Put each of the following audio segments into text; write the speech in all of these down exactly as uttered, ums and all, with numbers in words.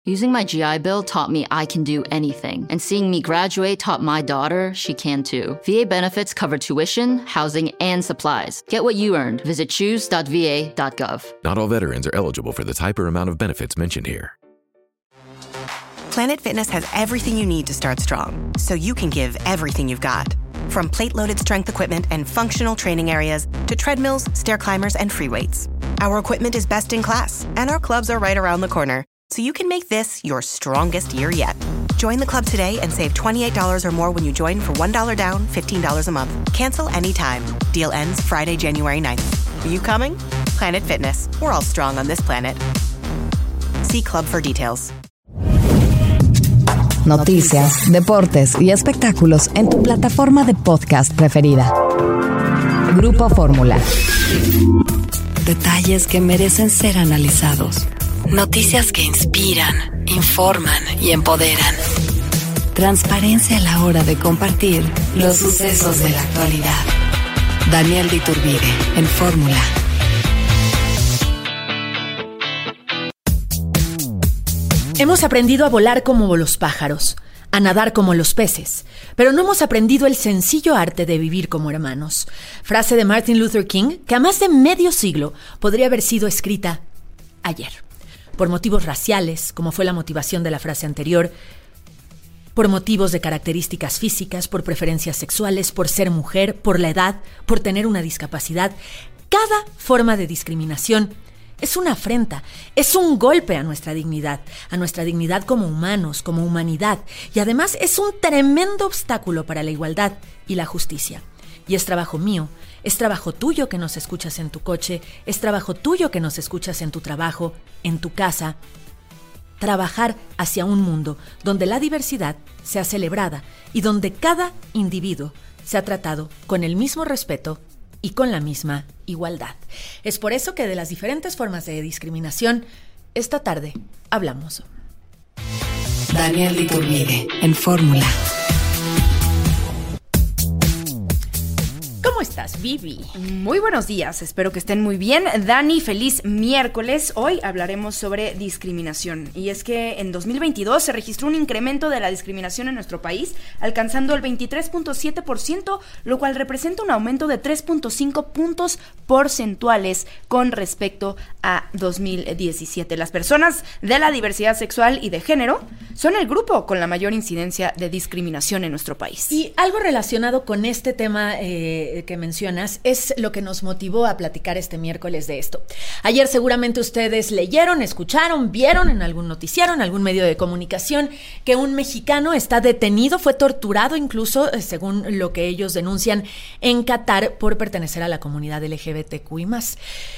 Using my G I Bill taught me I can do anything, and seeing me graduate taught my daughter she can too. V A benefits cover tuition, housing, and supplies. Get what you earned. Visit choose dot v a dot gov. Not all veterans are eligible for the type or amount of benefits mentioned here. Planet Fitness has everything you need to start strong, so you can give everything you've got. From plate-loaded strength equipment and functional training areas to treadmills, stair climbers, and free weights. Our equipment is best in class, and our clubs are right around the corner, so you can make this your strongest year yet. Join the club today and save twenty-eight dollars or more when you join for one dollar down, fifteen dollars a month. Cancel anytime. Deal ends Friday, January ninth. Are you coming? Planet Fitness. We're all strong on this planet. See club for details. Noticias, deportes y espectáculos en tu plataforma de podcast preferida. Grupo Fórmula. Detalles que merecen ser analizados. Noticias que inspiran, informan y empoderan. Transparencia a la hora de compartir los sucesos de la actualidad. Daniel de Iturbide, en Fórmula. Hemos aprendido a volar como los pájaros, a nadar como los peces, pero no hemos aprendido el sencillo arte de vivir como hermanos. Frase de Martin Luther King que a más de medio siglo podría haber sido escrita ayer. Por motivos raciales, como fue la motivación de la frase anterior, por motivos de características físicas, por preferencias sexuales, por ser mujer, por la edad, por tener una discapacidad. Cada forma de discriminación es una afrenta, es un golpe a nuestra dignidad, a nuestra dignidad como humanos, como humanidad, y además es un tremendo obstáculo para la igualdad y la justicia. Y es trabajo mío, es trabajo tuyo que nos escuchas en tu coche, es trabajo tuyo que nos escuchas en tu trabajo, en tu casa, trabajar hacia un mundo donde la diversidad sea celebrada y donde cada individuo sea tratado con el mismo respeto y con la misma igualdad. Es por eso que de las diferentes formas de discriminación, esta tarde hablamos. Daniel de Iturbide, en Fórmula. ¿Cómo estás, Vivi? Muy buenos días, espero que estén muy bien. Dani, feliz miércoles. Hoy hablaremos sobre discriminación. Y es que en dos mil veintidós se registró un incremento de la discriminación en nuestro país, alcanzando el veintitrés punto siete por ciento, lo cual representa un aumento de tres punto cinco puntos porcentuales con respecto a dos mil diecisiete. Las personas de la diversidad sexual y de género son el grupo con la mayor incidencia de discriminación en nuestro país. Y algo relacionado con este tema eh, que mencionas es lo que nos motivó a platicar este miércoles de esto. Ayer seguramente ustedes leyeron, escucharon, vieron en algún noticiero, en algún medio de comunicación, que un mexicano está detenido, fue torturado incluso, según lo que ellos denuncian, en Qatar por pertenecer a la comunidad L G B T Q I más.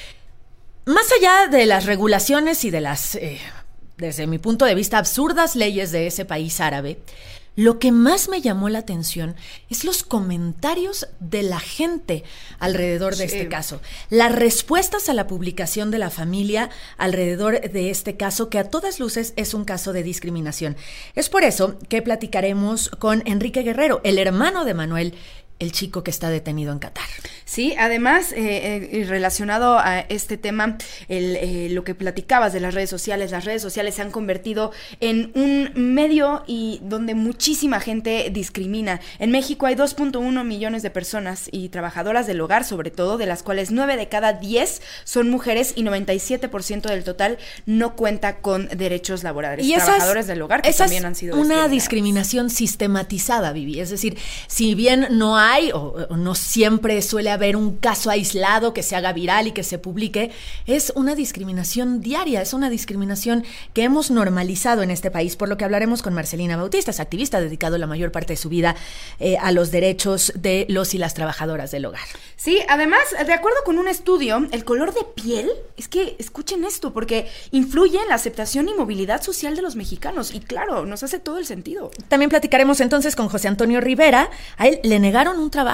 Más allá de las regulaciones y de las, eh, desde mi punto de vista, absurdas leyes de ese país árabe, lo que más me llamó la atención es los comentarios de la gente alrededor de sí. este caso. Las respuestas a la publicación de la familia alrededor de este caso, que a todas luces es un caso de discriminación. Es por eso que platicaremos con Enrique Guerrero, el hermano de Manuel, el chico que está detenido en Qatar. Sí, además, eh, eh, relacionado a este tema, el, eh, lo que platicabas de las redes sociales, las redes sociales se han convertido en un medio y donde muchísima gente discrimina. En México hay dos punto uno millones de personas y trabajadoras del hogar, sobre todo, de las cuales nueve de cada diez son mujeres y noventa y siete por ciento del total no cuenta con derechos laborales. Y trabajadores del hogar que esa también es han sido una discriminación sistematizada, Vivi. Es decir, si bien no hay o, o no siempre suele haber un caso aislado que se haga viral y que se publique, es una discriminación diaria, es una discriminación que hemos normalizado en este país, por lo que hablaremos con Marcelina Bautista, es activista dedicado la mayor parte de su vida eh, a los derechos de los y las trabajadoras del hogar. Sí, además, de acuerdo con un estudio, el color de piel, es que escuchen esto, porque influye en la aceptación y movilidad social de los mexicanos, y claro, nos hace todo el sentido. También platicaremos entonces con José Antonio Rivera. A él le negaron un trabajo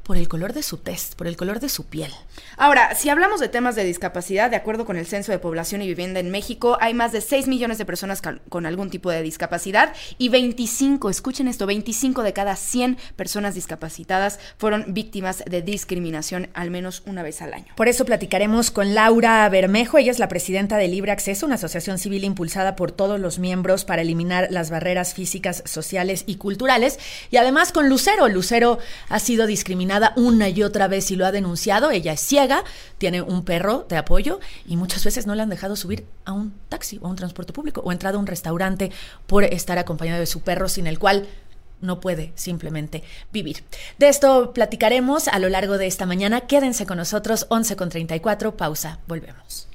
por el color de su tez, por el color de su piel. Ahora, si hablamos de temas de discapacidad, de acuerdo con el Censo de Población y Vivienda en México, hay más de seis millones de personas con algún tipo de discapacidad y veinticinco, escuchen esto, veinticinco de cada cien personas discapacitadas fueron víctimas de discriminación al menos una vez al año. Por eso platicaremos con Laura Bermejo. Ella es la presidenta de Libre Acceso, una asociación civil impulsada por todos los miembros para eliminar las barreras físicas, sociales y culturales. Y además con Lucero. Lucero ha sido discriminada una y otra vez y lo ha denunciado. Ella es ciega, tiene un perro de apoyo y muchas veces no le han dejado subir a un taxi o a un transporte público o entrar a un restaurante por estar acompañado de su perro, sin el cual no puede simplemente vivir. De esto platicaremos a lo largo de esta mañana. Quédense con nosotros, once con treinta y cuatro, pausa, volvemos.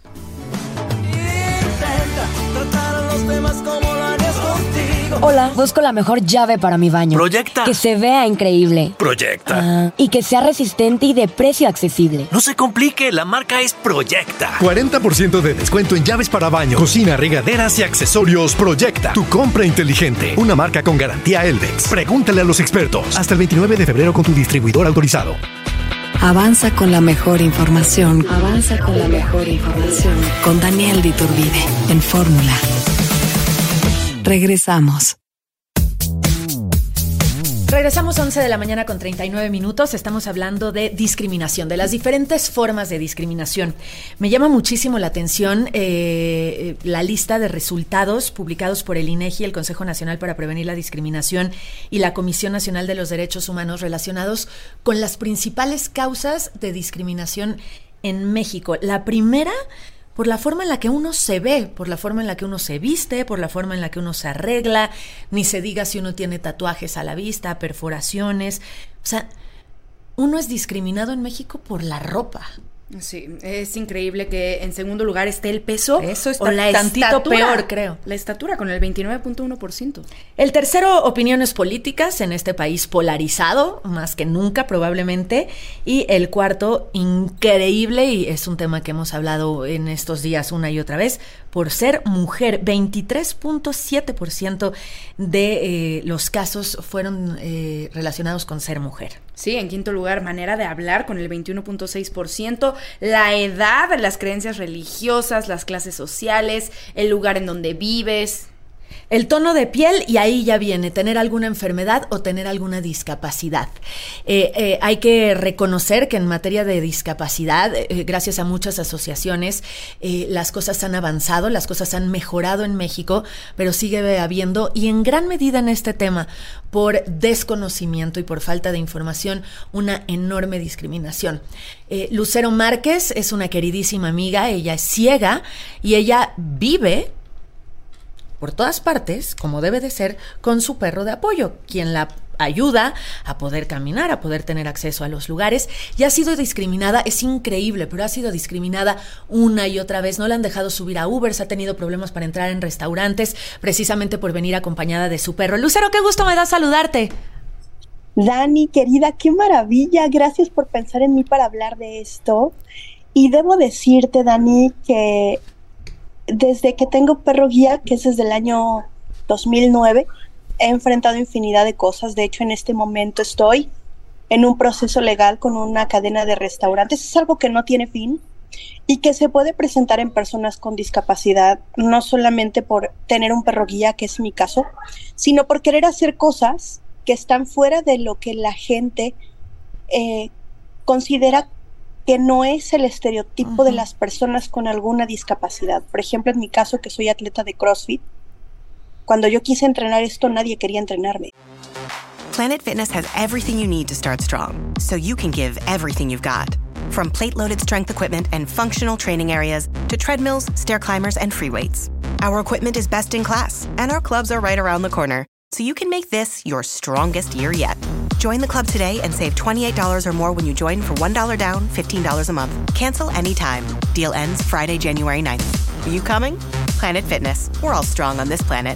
Hola, busco la mejor llave para mi baño. Proyecta. Que se vea increíble. Proyecta. Ah, y que sea resistente y de precio accesible. No se complique, la marca es Proyecta. cuarenta por ciento de descuento en llaves para baño, cocina, regaderas y accesorios. Proyecta, tu compra inteligente. Una marca con garantía Eldex. Pregúntale a los expertos. Hasta el veintinueve de febrero con tu distribuidor autorizado. Avanza con la mejor información. Avanza con la mejor información. Con Daniel de Iturbide, en Fórmula. Regresamos. Regresamos once de la mañana con treinta y nueve minutos. Estamos hablando de discriminación, de las diferentes formas de discriminación. Me llama muchísimo la atención eh, la lista de resultados publicados por el INEGI, el Consejo Nacional para Prevenir la Discriminación, y la Comisión Nacional de los Derechos Humanos relacionados con las principales causas de discriminación en México. La primera, por la forma en la que uno se ve, por la forma en la que uno se viste, por la forma en la que uno se arregla, ni se diga si uno tiene tatuajes a la vista, perforaciones. O sea, uno es discriminado en México por la ropa. Sí, es increíble que en segundo lugar esté el peso. Eso está o la tantito estatura, peor, creo. La estatura con el veintinueve punto uno por ciento. El tercero, opiniones políticas en este país polarizado, más que nunca probablemente. Y el cuarto, increíble, y es un tema que hemos hablado en estos días una y otra vez, por ser mujer. veintitrés punto siete por ciento de eh, los casos fueron eh, relacionados con ser mujer. Sí, en quinto lugar, manera de hablar con el veintiuno punto seis por ciento, la edad, las creencias religiosas, las clases sociales, el lugar en donde vives. El tono de piel, y ahí ya viene, tener alguna enfermedad o tener alguna discapacidad. Eh, eh, hay que reconocer que en materia de discapacidad, eh, gracias a muchas asociaciones, eh, las cosas han avanzado, las cosas han mejorado en México, pero sigue habiendo, y en gran medida en este tema, por desconocimiento y por falta de información, una enorme discriminación. Eh, Lucero Márquez es una queridísima amiga, ella es ciega y ella vive por todas partes, como debe de ser, con su perro de apoyo, quien la ayuda a poder caminar, a poder tener acceso a los lugares, y ha sido discriminada, es increíble, pero ha sido discriminada una y otra vez. No la han dejado subir a Ubers, ha tenido problemas para entrar en restaurantes, precisamente por venir acompañada de su perro. Lucero, qué gusto me da saludarte. Dani, querida, qué maravilla, gracias por pensar en mí para hablar de esto. Y debo decirte, Dani, que desde que tengo perro guía, que es desde el año dos mil nueve, he enfrentado infinidad de cosas. De hecho, en este momento estoy en un proceso legal con una cadena de restaurantes. Es algo que no tiene fin y que se puede presentar en personas con discapacidad, no solamente por tener un perro guía, que es mi caso, sino por querer hacer cosas que están fuera de lo que la gente eh, considera que no es el estereotipo uh-huh. de las personas con alguna discapacidad. Por ejemplo, en mi caso, que soy atleta de CrossFit, cuando yo quise entrenar esto, nadie quería entrenarme. Planet Fitness has everything you need to start strong, so you can give everything you've got. From plate-loaded strength equipment and functional training areas to treadmills, stair climbers, and free weights. Our equipment is best in class, and our clubs are right around the corner, so you can make this your strongest year yet. Join the club today and save twenty-eight dollars or more when you join for one dollar down, fifteen dollars a month. Cancel anytime. Deal ends Friday, January ninth. Are you coming? Planet Fitness. We're all strong on this planet.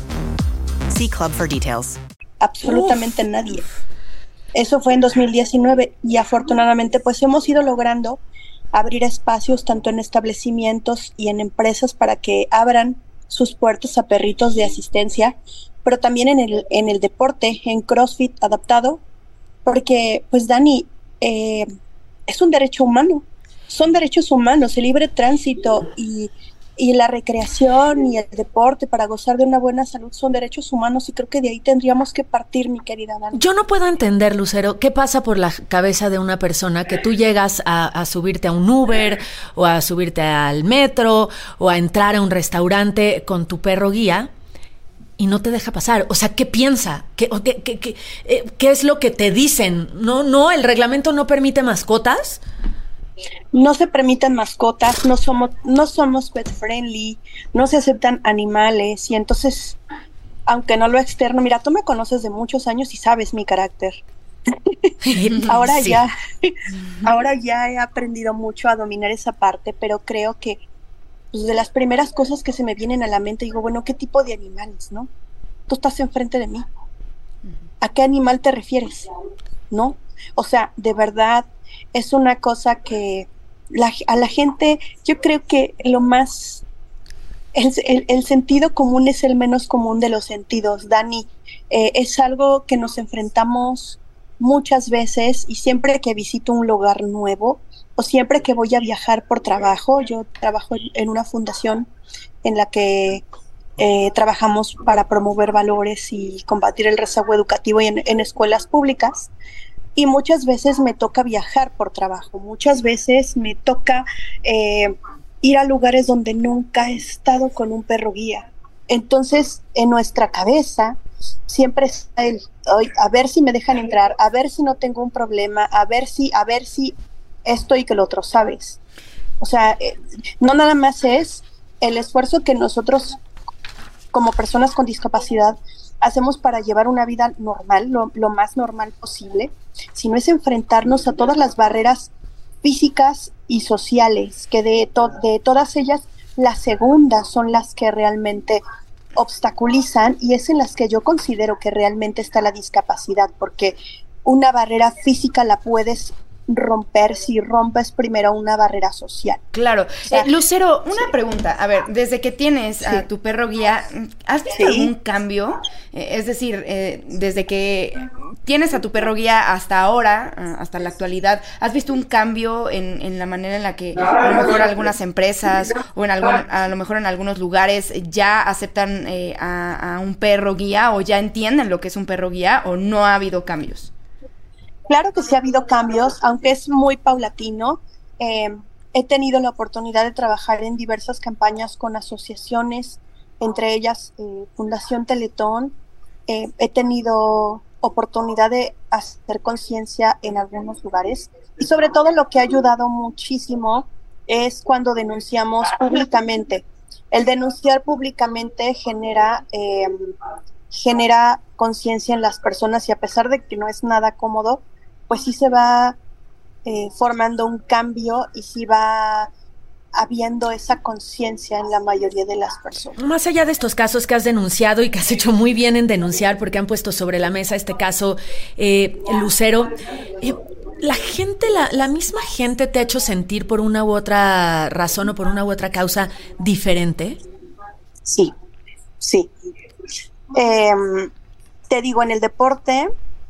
See club for details. Absolutamente Uf. nadie. Eso fue en dos mil diecinueve y afortunadamente pues hemos ido logrando abrir espacios tanto en establecimientos y en empresas para que abran sus puertas a perritos de asistencia, pero también en el, en el deporte, en CrossFit adaptado, porque pues Dani, eh, es un derecho humano, son derechos humanos, el libre tránsito y, y la recreación y el deporte para gozar de una buena salud son derechos humanos y creo que de ahí tendríamos que partir, mi querida Dani. Yo no puedo entender, Lucero, qué pasa por la cabeza de una persona que tú llegas a, a subirte a un Uber o a subirte al metro o a entrar a un restaurante con tu perro guía y no te deja pasar. O sea, ¿qué piensa? ¿Qué, qué, qué, qué, eh, ¿qué es lo que te dicen? No, no, el reglamento no permite mascotas. No se permiten mascotas, no somos, no somos pet friendly, no se aceptan animales y entonces, aunque no lo externo, mira, tú me conoces de muchos años y sabes mi carácter. ahora sí. ya, ahora ya he aprendido mucho a dominar esa parte, pero creo que pues, de las primeras cosas que se me vienen a la mente, digo, bueno, ¿qué tipo de animales, no? Tú estás enfrente de mí. ¿A qué animal te refieres? ¿No? O sea, de verdad, es una cosa que la, a la gente, yo creo que lo más, el, el, el sentido común es el menos común de los sentidos, Dani. Eh, es algo que nos enfrentamos muchas veces y siempre que visito un lugar nuevo o siempre que voy a viajar por trabajo, yo trabajo en, en una fundación en la que eh, trabajamos para promover valores y combatir el rezago educativo en, en escuelas públicas. Y muchas veces me toca viajar por trabajo, muchas veces me toca eh, ir a lugares donde nunca he estado con un perro guía. Entonces, en nuestra cabeza siempre está el, a ver si me dejan entrar, a ver si no tengo un problema, a ver si, a ver si esto y que lo otro, ¿sabes? O sea, eh, no nada más es el esfuerzo que nosotros como personas con discapacidad hacemos para llevar una vida normal, lo, lo más normal posible, sino es enfrentarnos a todas las barreras físicas y sociales, que de, to- de todas ellas, las segundas son las que realmente obstaculizan y es en las que yo considero que realmente está la discapacidad, porque una barrera física la puedes romper si rompes primero una barrera social. Claro. O sea, eh, Lucero, una sí. pregunta. A ver, desde que tienes sí. a tu perro guía, ¿has visto sí. algún cambio? Eh, es decir, eh, desde que tienes a tu perro guía hasta ahora, hasta la actualidad, ¿has visto un cambio en, en la manera en la que a lo mejor algunas empresas o en algún, a lo mejor en algunos lugares ya aceptan eh, a, a un perro guía o ya entienden lo que es un perro guía o no ha habido cambios? Claro que sí ha habido cambios, aunque es muy paulatino. Eh, he tenido la oportunidad de trabajar en diversas campañas con asociaciones, entre ellas eh, Fundación Teletón. Eh, he tenido oportunidad de hacer conciencia en algunos lugares y sobre todo lo que ha ayudado muchísimo es cuando denunciamos públicamente. El denunciar públicamente genera, eh, genera conciencia en las personas y a pesar de que no es nada cómodo, pues sí se va eh, formando un cambio y sí va habiendo esa conciencia en la mayoría de las personas. Más allá de estos casos que has denunciado y que has hecho muy bien en denunciar porque han puesto sobre la mesa este caso, eh, Lucero, eh, la gente, la, la misma gente te ha hecho sentir por una u otra razón o por una u otra causa diferente. Sí, sí. Eh, te digo, en el deporte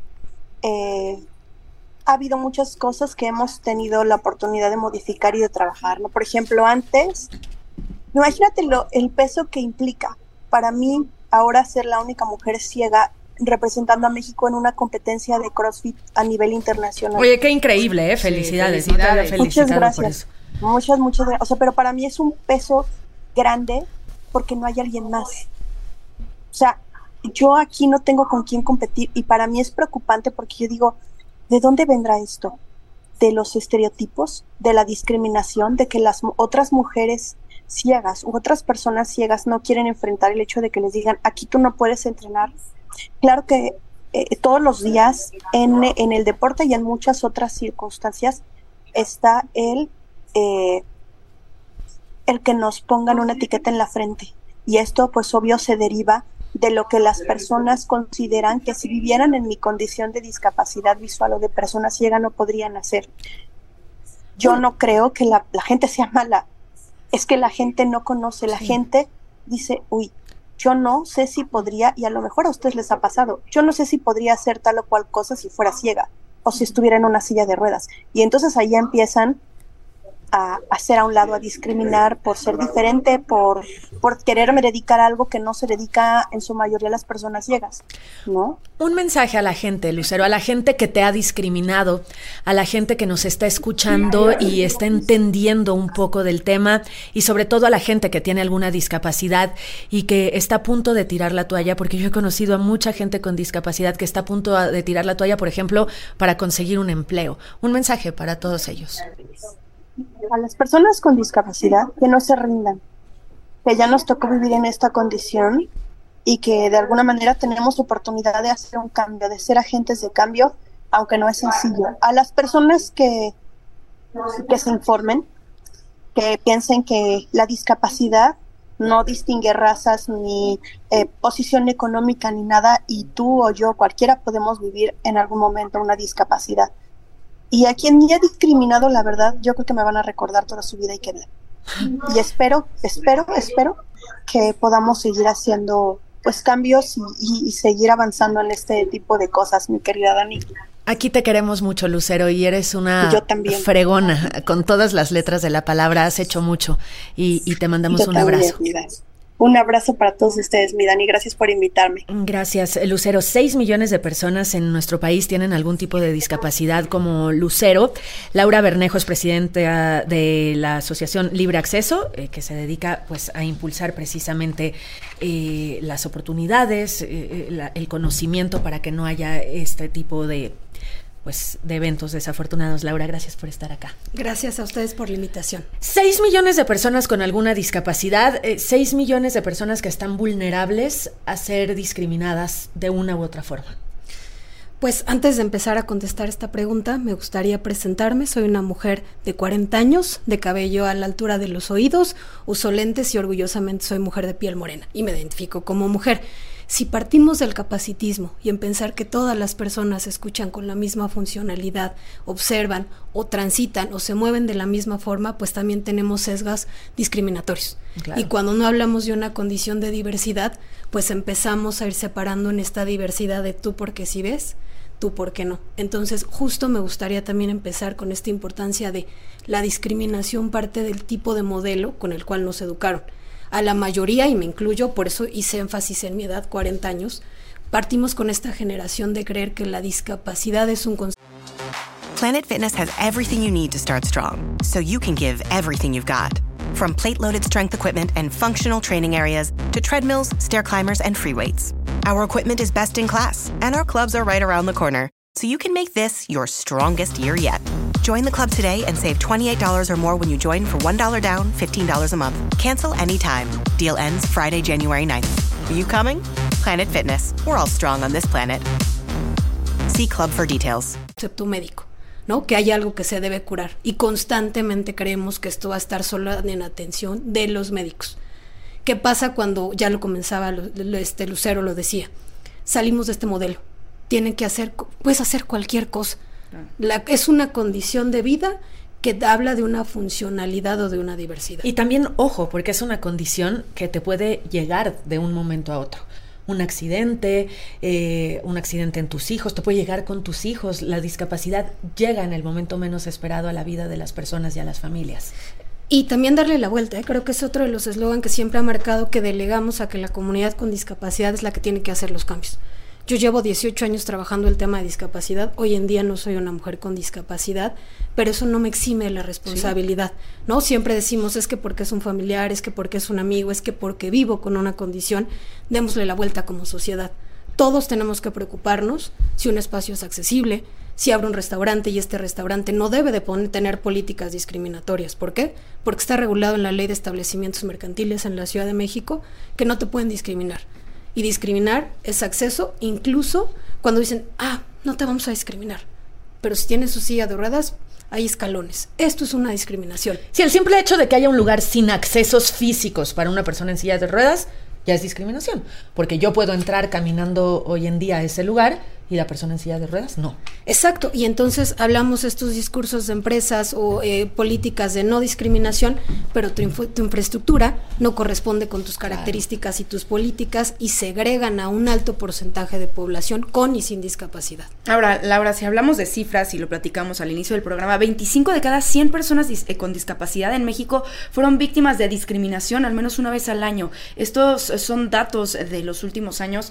eh, ha habido muchas cosas que hemos tenido la oportunidad de modificar y de trabajar, ¿no? Por ejemplo, antes, imagínate lo, el peso que implica para mí ahora ser la única mujer ciega representando a México en una competencia de CrossFit a nivel internacional. Oye, qué increíble, ¿eh? Felicidades. Sí, felicidades. No muchas gracias. Muchas, muchas gracias. O sea, pero para mí es un peso grande porque no hay alguien más. O sea, yo aquí no tengo con quién competir y para mí es preocupante porque yo digo, ¿de dónde vendrá esto? ¿De los estereotipos? ¿De la discriminación? ¿De que las otras mujeres ciegas u otras personas ciegas no quieren enfrentar el hecho de que les digan, aquí tú no puedes entrenar? Claro que eh, todos los días en, en el deporte y en muchas otras circunstancias está el, eh, el que nos pongan una etiqueta en la frente. Y esto pues obvio se deriva de lo que las personas consideran que si vivieran en mi condición de discapacidad visual o de persona ciega no podrían hacer. Yo no creo que la, la gente sea mala, es que la gente no conoce, la sí. gente dice, uy, yo no sé si podría, y a lo mejor a ustedes les ha pasado, yo no sé si podría hacer tal o cual cosa si fuera ciega, o si estuviera en una silla de ruedas. Y entonces ahí empiezan a hacer a un lado, a discriminar por ser diferente, por, por quererme dedicar a algo que no se dedica en su mayoría a las personas ciegas, ¿no? Un mensaje a la gente, Lucero, a la gente que te ha discriminado, a la gente que nos está escuchando y está entendiendo un poco del tema, y sobre todo a la gente que tiene alguna discapacidad y que está a punto de tirar la toalla, porque yo he conocido a mucha gente con discapacidad que está a punto de tirar la toalla, por ejemplo, para conseguir un empleo. Un mensaje para todos ellos. A las personas con discapacidad, que no se rindan, que ya nos tocó vivir en esta condición y que de alguna manera tenemos oportunidad de hacer un cambio, de ser agentes de cambio, aunque no es sencillo. A las personas que, que se informen, que piensen que la discapacidad no distingue razas ni eh, posición económica ni nada, y tú o yo, cualquiera, podemos vivir en algún momento una discapacidad. Y a quien me ha discriminado, la verdad, yo creo que me van a recordar toda su vida y qué bien. Y espero, espero, espero que podamos seguir haciendo pues cambios y, y, y seguir avanzando en este tipo de cosas, mi querida Dani. Aquí te queremos mucho, Lucero, y eres una yo también. fregona. Con todas las letras de la palabra has hecho mucho, y, y te mandamos yo un también, abrazo. Mira. Un abrazo para todos ustedes, mi Dani, gracias por invitarme. Gracias, Lucero. Seis millones de personas en nuestro país tienen algún tipo de discapacidad como Lucero. Laura Bernejo es presidenta de la Asociación Libre Acceso, eh, que se dedica pues a impulsar precisamente eh, las oportunidades, eh, la, el conocimiento para que no haya este tipo de pues de eventos desafortunados. Laura, gracias por estar acá. Gracias a ustedes por la invitación. Seis millones de personas con alguna discapacidad, eh, seis millones de personas que están vulnerables a ser discriminadas de una u otra forma. Pues antes de empezar a contestar esta pregunta, me gustaría presentarme. Soy una mujer de cuarenta años, de cabello a la altura de los oídos, uso lentes y orgullosamente soy mujer de piel morena y me identifico como mujer. Si partimos del capacitismo y en pensar que todas las personas escuchan con la misma funcionalidad, observan o transitan o se mueven de la misma forma, pues también tenemos sesgos discriminatorios. Claro. Y cuando no hablamos de una condición de diversidad, pues empezamos a ir separando en esta diversidad de tú porque sí ves, tú porque no. Entonces, justo me gustaría también empezar con esta importancia de la discriminación parte del tipo de modelo con el cual nos educaron. A la mayoría, y me incluyo, por eso hice énfasis en mi edad, cuarenta años, partimos con esta generación de creer que la discapacidad es un concepto. Planet Fitness has everything you need to start strong, so you can give everything you've got. From plate-loaded strength equipment and functional training areas to treadmills, stair climbers, and free weights. Our equipment is best in class, and our clubs are right around the corner, so you can make this your strongest year yet. Join the club today and save twenty-eight dollars or more when you join for one dollar down, fifteen dollars a month. Cancel anytime. Deal ends Friday, January ninth. Are you coming? Planet Fitness. We're all strong on this planet. See club for details. Concepto médico, ¿no? Que hay algo que se debe curar y constantemente creemos que esto va a estar solo en atención de los médicos. ¿Qué pasa cuando, ya lo comenzaba, lo, lo, este Lucero lo decía, salimos de este modelo? Tienen que hacer, puedes hacer cualquier cosa. La, es una condición de vida que habla de una funcionalidad o de una diversidad. Y también, ojo, porque es una condición que te puede llegar de un momento a otro. Un accidente, eh, un accidente en tus hijos, te puede llegar con tus hijos. La discapacidad llega en el momento menos esperado a la vida de las personas y a las familias. Y también darle la vuelta, ¿eh? Creo que es otro de los eslogan que siempre ha marcado, que delegamos a que la comunidad con discapacidad es la que tiene que hacer los cambios. Yo llevo dieciocho años trabajando el tema de discapacidad. Hoy en día no soy una mujer con discapacidad, pero eso no me exime de la responsabilidad, sí. ¿No? Siempre decimos, es que porque es un familiar, es que porque es un amigo, es que porque vivo con una condición, démosle la vuelta como sociedad. Todos tenemos que preocuparnos si un espacio es accesible, si abre un restaurante y este restaurante no debe de poner, tener políticas discriminatorias. ¿Por qué? Porque está regulado en la Ley de Establecimientos Mercantiles en la Ciudad de México que no te pueden discriminar. Y discriminar es acceso, incluso cuando dicen, ah, no te vamos a discriminar, pero si tienes su silla de ruedas, hay escalones. Esto es una discriminación. Sí, el simple hecho de que haya un lugar sin accesos físicos para una persona en silla de ruedas ya es discriminación, porque yo puedo entrar caminando hoy en día a ese lugar ¿Y la persona en silla de ruedas? No. Exacto, y entonces hablamos estos discursos de empresas o eh, políticas de no discriminación, pero tu, info, tu infraestructura no corresponde con tus características y tus políticas y segregan a un alto porcentaje de población con y sin discapacidad. Ahora, Laura, si hablamos de cifras y lo platicamos al inicio del programa, veinticinco de cada cien personas dis- eh, con discapacidad en México fueron víctimas de discriminación al menos una vez al año. Estos son datos de los últimos años.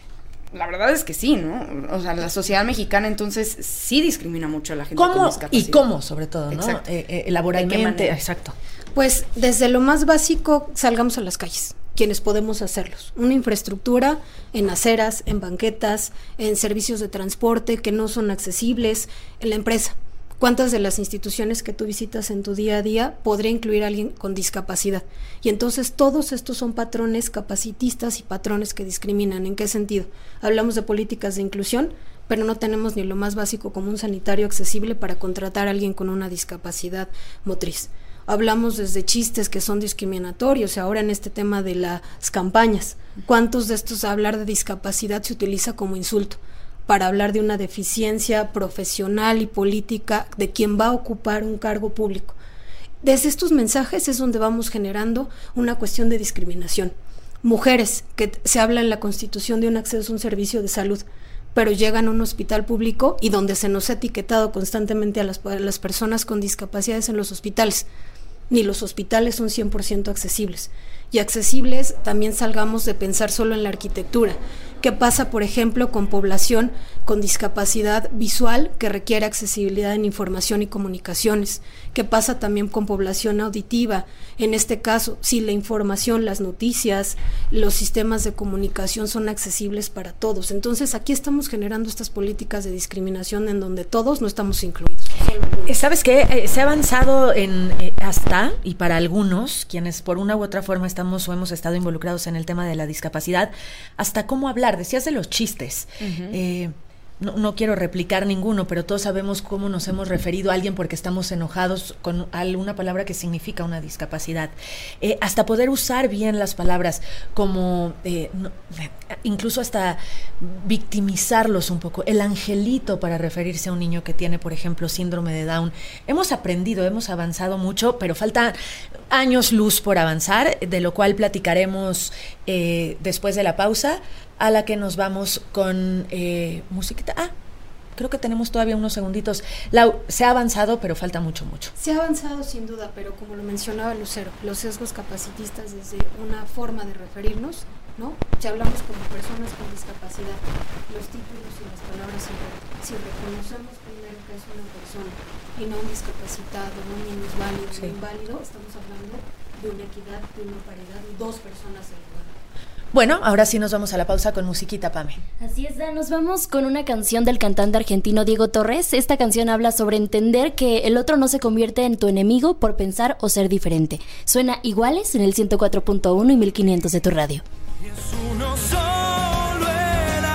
La verdad es que sí, ¿no? O sea, la sociedad mexicana entonces sí discrimina mucho a la gente ¿Cómo? con discapacidad. Y cómo, sobre todo, ¿no? Exacto. Eh, eh, laboralmente, exacto. Pues desde lo más básico, salgamos a las calles, quienes podemos hacerlos. Una infraestructura en aceras, en banquetas, en servicios de transporte que no son accesibles, en la empresa. ¿Cuántas de las instituciones que tú visitas en tu día a día podría incluir a alguien con discapacidad? Y entonces todos estos son patrones capacitistas y patrones que discriminan. ¿En qué sentido? Hablamos de políticas de inclusión, pero no tenemos ni lo más básico como un sanitario accesible para contratar a alguien con una discapacidad motriz. Hablamos desde chistes que son discriminatorios, y ahora en este tema de las campañas, ¿cuántos de estos hablar de discapacidad se utiliza como insulto? Para hablar de una deficiencia profesional y política de quien va a ocupar un cargo público. Desde estos mensajes es donde vamos generando una cuestión de discriminación. Mujeres, que se habla en la Constitución de un acceso a un servicio de salud, pero llegan a un hospital público y donde se nos ha etiquetado constantemente a las, a las personas con discapacidades en los hospitales. Ni los hospitales son cien por ciento accesibles. Y accesibles también salgamos de pensar solo en la arquitectura. ¿Qué pasa, por ejemplo, con población con discapacidad visual que requiere accesibilidad en información y comunicaciones? ¿Qué pasa también con población auditiva? En este caso, si la información, las noticias, los sistemas de comunicación son accesibles para todos. Entonces, aquí estamos generando estas políticas de discriminación en donde todos no estamos incluidos. ¿Sabes qué? Eh, se ha avanzado en eh, hasta, y para algunos, quienes por una u otra forma estamos o hemos estado involucrados en el tema de la discapacidad, hasta cómo hablar. Decías de los chistes. Uh-huh. Eh, no, no quiero replicar ninguno, pero todos sabemos cómo nos hemos referido a alguien porque estamos enojados con alguna palabra que significa una discapacidad. Eh, hasta poder usar bien las palabras, como eh, no, incluso hasta victimizarlos un poco. El angelito para referirse a un niño que tiene, por ejemplo, síndrome de Down. Hemos aprendido, hemos avanzado mucho, pero falta años luz por avanzar, de lo cual platicaremos eh, después de la pausa, a la que nos vamos con eh, musiquita. Ah, creo que tenemos todavía unos segunditos. Lau, se ha avanzado, pero falta mucho, mucho. Se ha avanzado sin duda, pero como lo mencionaba Lucero, los sesgos capacitistas desde una forma de referirnos, ¿no? Si hablamos como personas con discapacidad, los títulos y las palabras, si reconocemos primero que es una persona y no un discapacitado, no un minusválido, sí. un inválido, estamos hablando de una equidad, de una paridad, de dos personas en lugar. Bueno, ahora sí nos vamos a la pausa con musiquita, Pame. Así es, Dan, nos vamos con una canción del cantante argentino Diego Torres. Esta canción habla sobre entender que el otro no se convierte en tu enemigo por pensar o ser diferente. Suena Iguales en el ciento cuatro punto uno y mil quinientos de tu radio. Y es uno solo el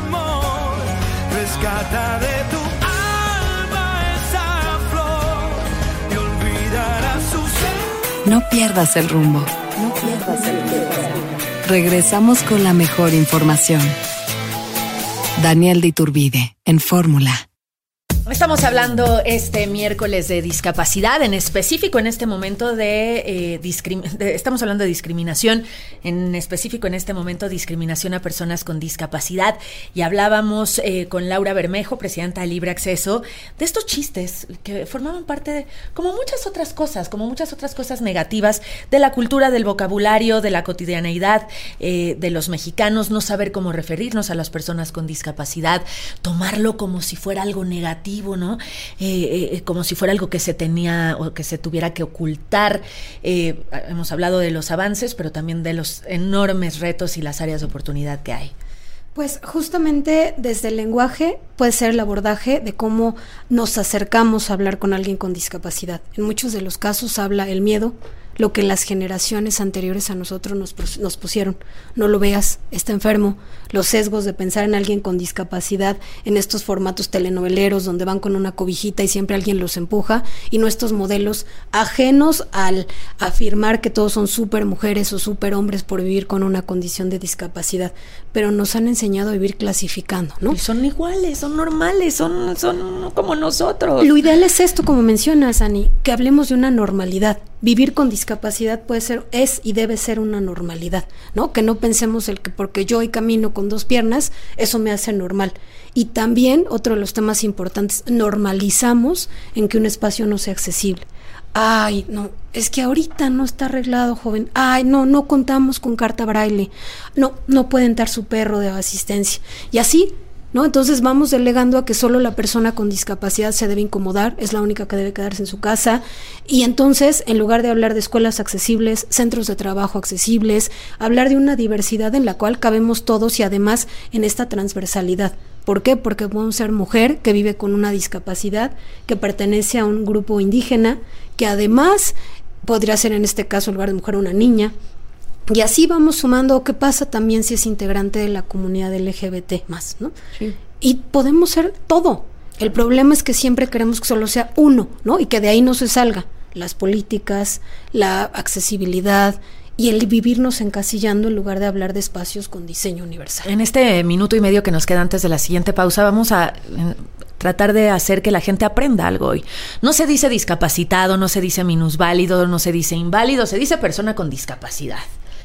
amor, rescata de tu alma esa flor y olvidarás su ser. No pierdas el rumbo. No pierdas el rumbo. Regresamos con la mejor información. Daniel de Iturbide, en Fórmula. Estamos hablando este miércoles de discapacidad, en específico en este momento de, eh, discrim- de estamos hablando de discriminación, en específico en este momento discriminación a personas con discapacidad, y hablábamos eh, con Laura Bermejo, presidenta de Libre Acceso, de estos chistes que formaban parte de, como muchas otras cosas, como muchas otras cosas negativas de la cultura, del vocabulario, de la cotidianeidad eh, de los mexicanos, no saber cómo referirnos a las personas con discapacidad, tomarlo como si fuera algo negativo, ¿no? Eh, eh, como si fuera algo que se tenía o que se tuviera que ocultar. Eh, hemos hablado de los avances, pero también de los enormes retos y las áreas de oportunidad que hay. Pues justamente desde el lenguaje puede ser el abordaje de cómo nos acercamos a hablar con alguien con discapacidad. En muchos de los casos habla el miedo, lo que las generaciones anteriores a nosotros nos, nos pusieron. No lo veas, está enfermo. Los sesgos de pensar en alguien con discapacidad en estos formatos telenoveleros donde van con una cobijita y siempre alguien los empuja, y no estos modelos ajenos al afirmar que todos son súper mujeres o súper hombres por vivir con una condición de discapacidad, pero nos han enseñado a vivir clasificando, ¿no? Y son iguales, son normales, son, son como nosotros. Lo ideal es esto, como mencionas, Ani, que hablemos de una normalidad. Vivir con discapacidad puede ser, es y debe ser una normalidad, ¿no? Que no pensemos el que porque yo hoy camino con dos piernas, eso me hace normal. Y también, otro de los temas importantes, normalizamos en que un espacio no sea accesible. Ay, no, es que ahorita no está arreglado, joven. Ay, no, no contamos con carta braille. No, no puede entrar su perro de asistencia. Y así, ¿no? Entonces vamos delegando a que solo la persona con discapacidad se debe incomodar, es la única que debe quedarse en su casa, y entonces en lugar de hablar de escuelas accesibles, centros de trabajo accesibles, hablar de una diversidad en la cual cabemos todos y además en esta transversalidad. ¿Por qué? Porque podemos ser mujer que vive con una discapacidad, que pertenece a un grupo indígena, que además podría ser en este caso en lugar de mujer una niña. Y así vamos sumando. ¿Qué pasa también si es integrante de la comunidad L G B T más, ¿no? Sí. Y podemos ser todo. El problema es que siempre queremos que solo sea uno, ¿no? Y que de ahí no se salga. Las políticas, la accesibilidad y el vivirnos encasillando en lugar de hablar de espacios con diseño universal. En este minuto y medio que nos queda antes de la siguiente pausa, vamos a eh, tratar de hacer que la gente aprenda algo hoy. No se dice discapacitado, no se dice minusválido, no se dice inválido, se dice persona con discapacidad.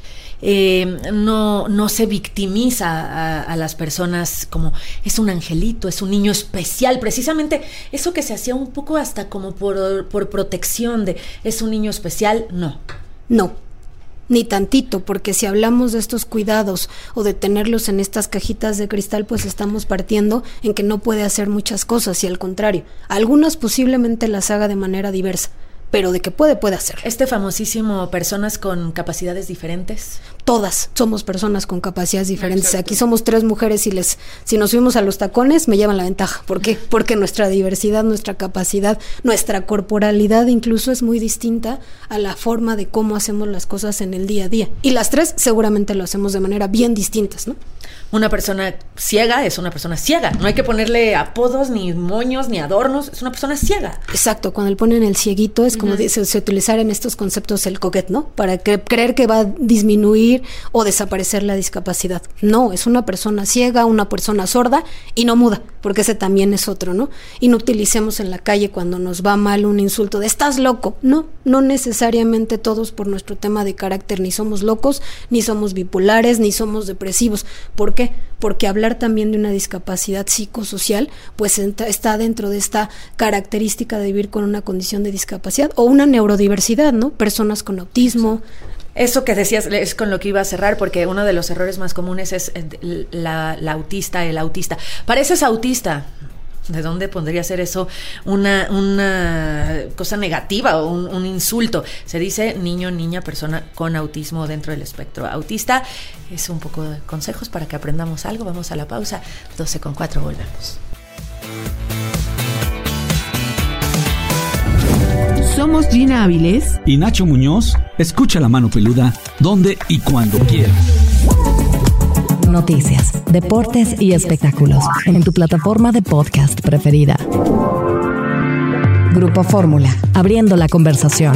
Eh, no, no se victimiza a, a las personas como es un angelito, es un niño especial, precisamente eso que se hacía un poco hasta como por, por protección de es un niño especial, no. No, ni tantito, porque si hablamos de estos cuidados o de tenerlos en estas cajitas de cristal, pues estamos partiendo en que no puede hacer muchas cosas y al contrario, algunas posiblemente las haga de manera diversa. Pero de que puede, puede hacer. Este famosísimo personas con capacidades diferentes. Todas somos personas con capacidades diferentes. Exacto. Aquí somos tres mujeres y les, si nos subimos a los tacones me llevan la ventaja. ¿Por qué? Porque nuestra diversidad, nuestra capacidad, nuestra corporalidad incluso es muy distinta a la forma de cómo hacemos las cosas en el día a día. Y las tres seguramente lo hacemos de manera bien distintas, ¿no? Una persona ciega es una persona ciega. No hay que ponerle apodos, ni moños, ni adornos. Es una persona ciega. Exacto. Cuando le ponen el cieguito es como uh-huh. se, se utilizar en estos conceptos el coquet, ¿no? Para que, creer que va a disminuir o desaparecer la discapacidad. No, es una persona ciega, una persona sorda y no muda, porque ese también es otro, ¿no? Y no utilicemos en la calle cuando nos va mal un insulto de estás loco. No, no necesariamente todos por nuestro tema de carácter ni somos locos, ni somos bipolares, ni somos depresivos. ¿Por qué? Porque hablar también de una discapacidad psicosocial pues está dentro de esta característica de vivir con una condición de discapacidad o una neurodiversidad, ¿no? Personas con autismo. Eso que decías es con lo que iba a cerrar, porque uno de los errores más comunes es la, la autista, el autista. Pareces autista. ¿De dónde podría ser eso una, una cosa negativa o un, un insulto? Se dice niño, niña, persona con autismo dentro del espectro autista. Es un poco de consejos para que aprendamos algo. Vamos a la pausa. doce con cuatro, volvemos. Somos Gina Áviles y Nacho Muñoz. Escucha La Mano Peluda donde y cuando quieras. Noticias, deportes y espectáculos en tu plataforma de podcast preferida. Grupo Fórmula, abriendo la conversación.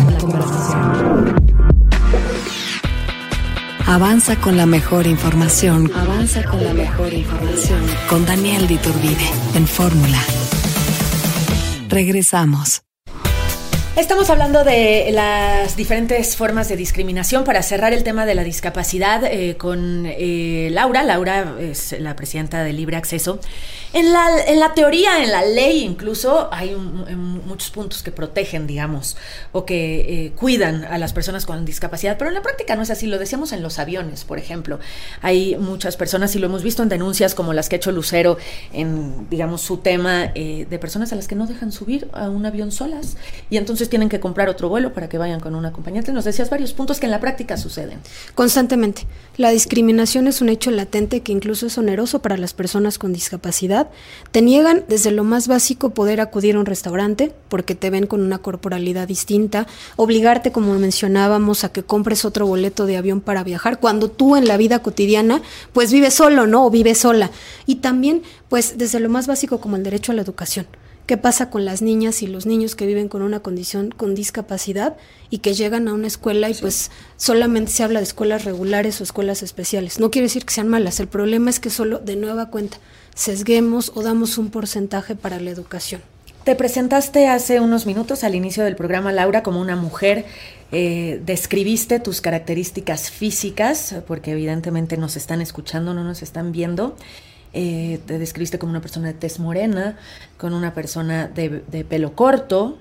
Avanza con la mejor información. Avanza con la mejor información. Con Daniel de Iturbide en Fórmula. Regresamos. Estamos hablando de las diferentes formas de discriminación. Para cerrar el tema de la discapacidad eh, con eh, Laura. Laura es la presidenta de Libre Acceso. En la, en la teoría, en la ley incluso, hay un, un, muchos puntos que protegen, digamos, o que eh, cuidan a las personas con discapacidad, pero en la práctica no es así. Lo decíamos en los aviones, por ejemplo. Hay muchas personas, y lo hemos visto en denuncias como las que ha hecho Lucero en, digamos, su tema eh, de personas a las que no dejan subir a un avión solas. Y entonces muchos tienen que comprar otro vuelo para que vayan con un acompañante. Nos decías varios puntos que en la práctica suceden. Constantemente. La discriminación es un hecho latente que incluso es oneroso para las personas con discapacidad. Te niegan desde lo más básico poder acudir a un restaurante porque te ven con una corporalidad distinta, obligarte, como mencionábamos, a que compres otro boleto de avión para viajar, cuando tú en la vida cotidiana pues vives solo, ¿no? O vives sola. Y también pues desde lo más básico como el derecho a la educación. ¿Qué pasa con las niñas y los niños que viven con una condición, con discapacidad y que llegan a una escuela y pues solamente se habla de escuelas regulares o escuelas especiales? No quiere decir que sean malas, el problema es que solo de nueva cuenta sesguemos o damos un porcentaje para la educación. Te presentaste hace unos minutos al inicio del programa, Laura, como una mujer. Eh, describiste tus características físicas, porque evidentemente nos están escuchando, no nos están viendo. Eh, te describiste como una persona de tez morena, con una persona de, de pelo corto.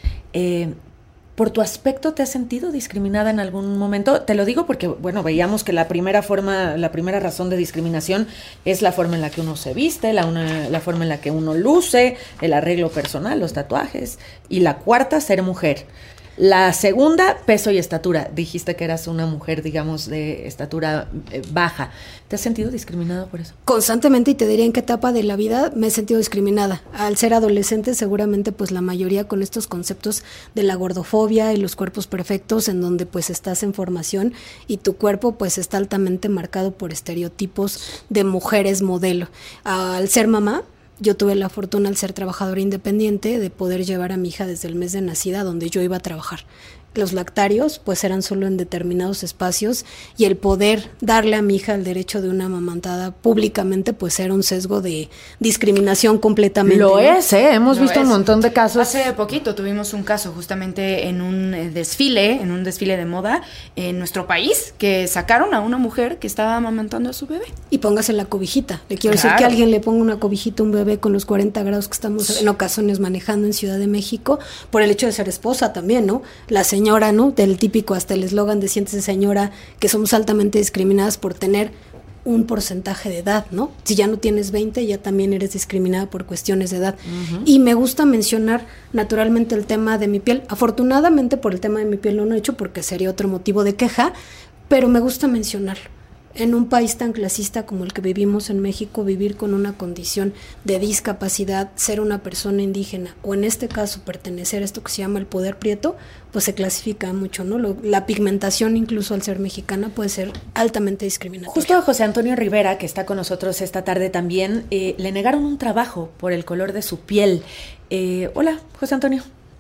Eh, ¿Por tu aspecto te has sentido discriminada en algún momento? Te lo digo porque, bueno, veíamos que la primera forma, la primera razón de discriminación es la forma en la que uno se viste, la, una, la forma en la que uno luce, el arreglo personal, los tatuajes. Y la cuarta, ser mujer. La segunda, peso y estatura. Dijiste que eras una mujer, digamos, de estatura eh, baja. ¿Te has sentido discriminada por eso? Constantemente, y te diría en qué etapa de la vida me he sentido discriminada. Al ser adolescente, seguramente pues la mayoría con estos conceptos de la gordofobia y los cuerpos perfectos, en donde pues estás en formación y tu cuerpo pues está altamente marcado por estereotipos de mujeres modelo. Al ser mamá, yo tuve la fortuna, al ser trabajadora independiente, de poder llevar a mi hija desde el mes de nacida donde yo iba a trabajar. Los lactarios pues eran solo en determinados espacios y el poder darle a mi hija el derecho de una amamantada públicamente pues era un sesgo de discriminación completamente. Lo ¿no? es, ¿eh? Hemos Lo visto es. un montón de casos. Hace poquito tuvimos un caso justamente en un desfile, en un desfile de moda en nuestro país, que sacaron a una mujer que estaba amamantando a su bebé. Y póngase la cobijita. Le quiero Claro. decir que alguien le ponga una cobijita a un bebé con los cuarenta grados que estamos en ocasiones manejando en Ciudad de México, por el hecho de ser esposa también, ¿no? La señora Señora, ¿no? Del típico hasta el eslogan de siéntese señora, que somos altamente discriminadas por tener un porcentaje de edad, ¿no? Si ya no tienes veinte, ya también eres discriminada por cuestiones de edad. Uh-huh. Y me gusta mencionar naturalmente el tema de mi piel. Afortunadamente por el tema de mi piel no lo he hecho porque sería otro motivo de queja, pero me gusta mencionarlo. En un país tan clasista como el que vivimos en México, vivir con una condición de discapacidad, ser una persona indígena o en este caso pertenecer a esto que se llama el poder prieto, pues se clasifica mucho, ¿no? Lo, la pigmentación incluso al ser mexicana puede ser altamente discriminatoria. Justo a José Antonio Rivera, que está con nosotros esta tarde también, eh, le negaron un trabajo por el color de su piel. Eh, hola, José Antonio.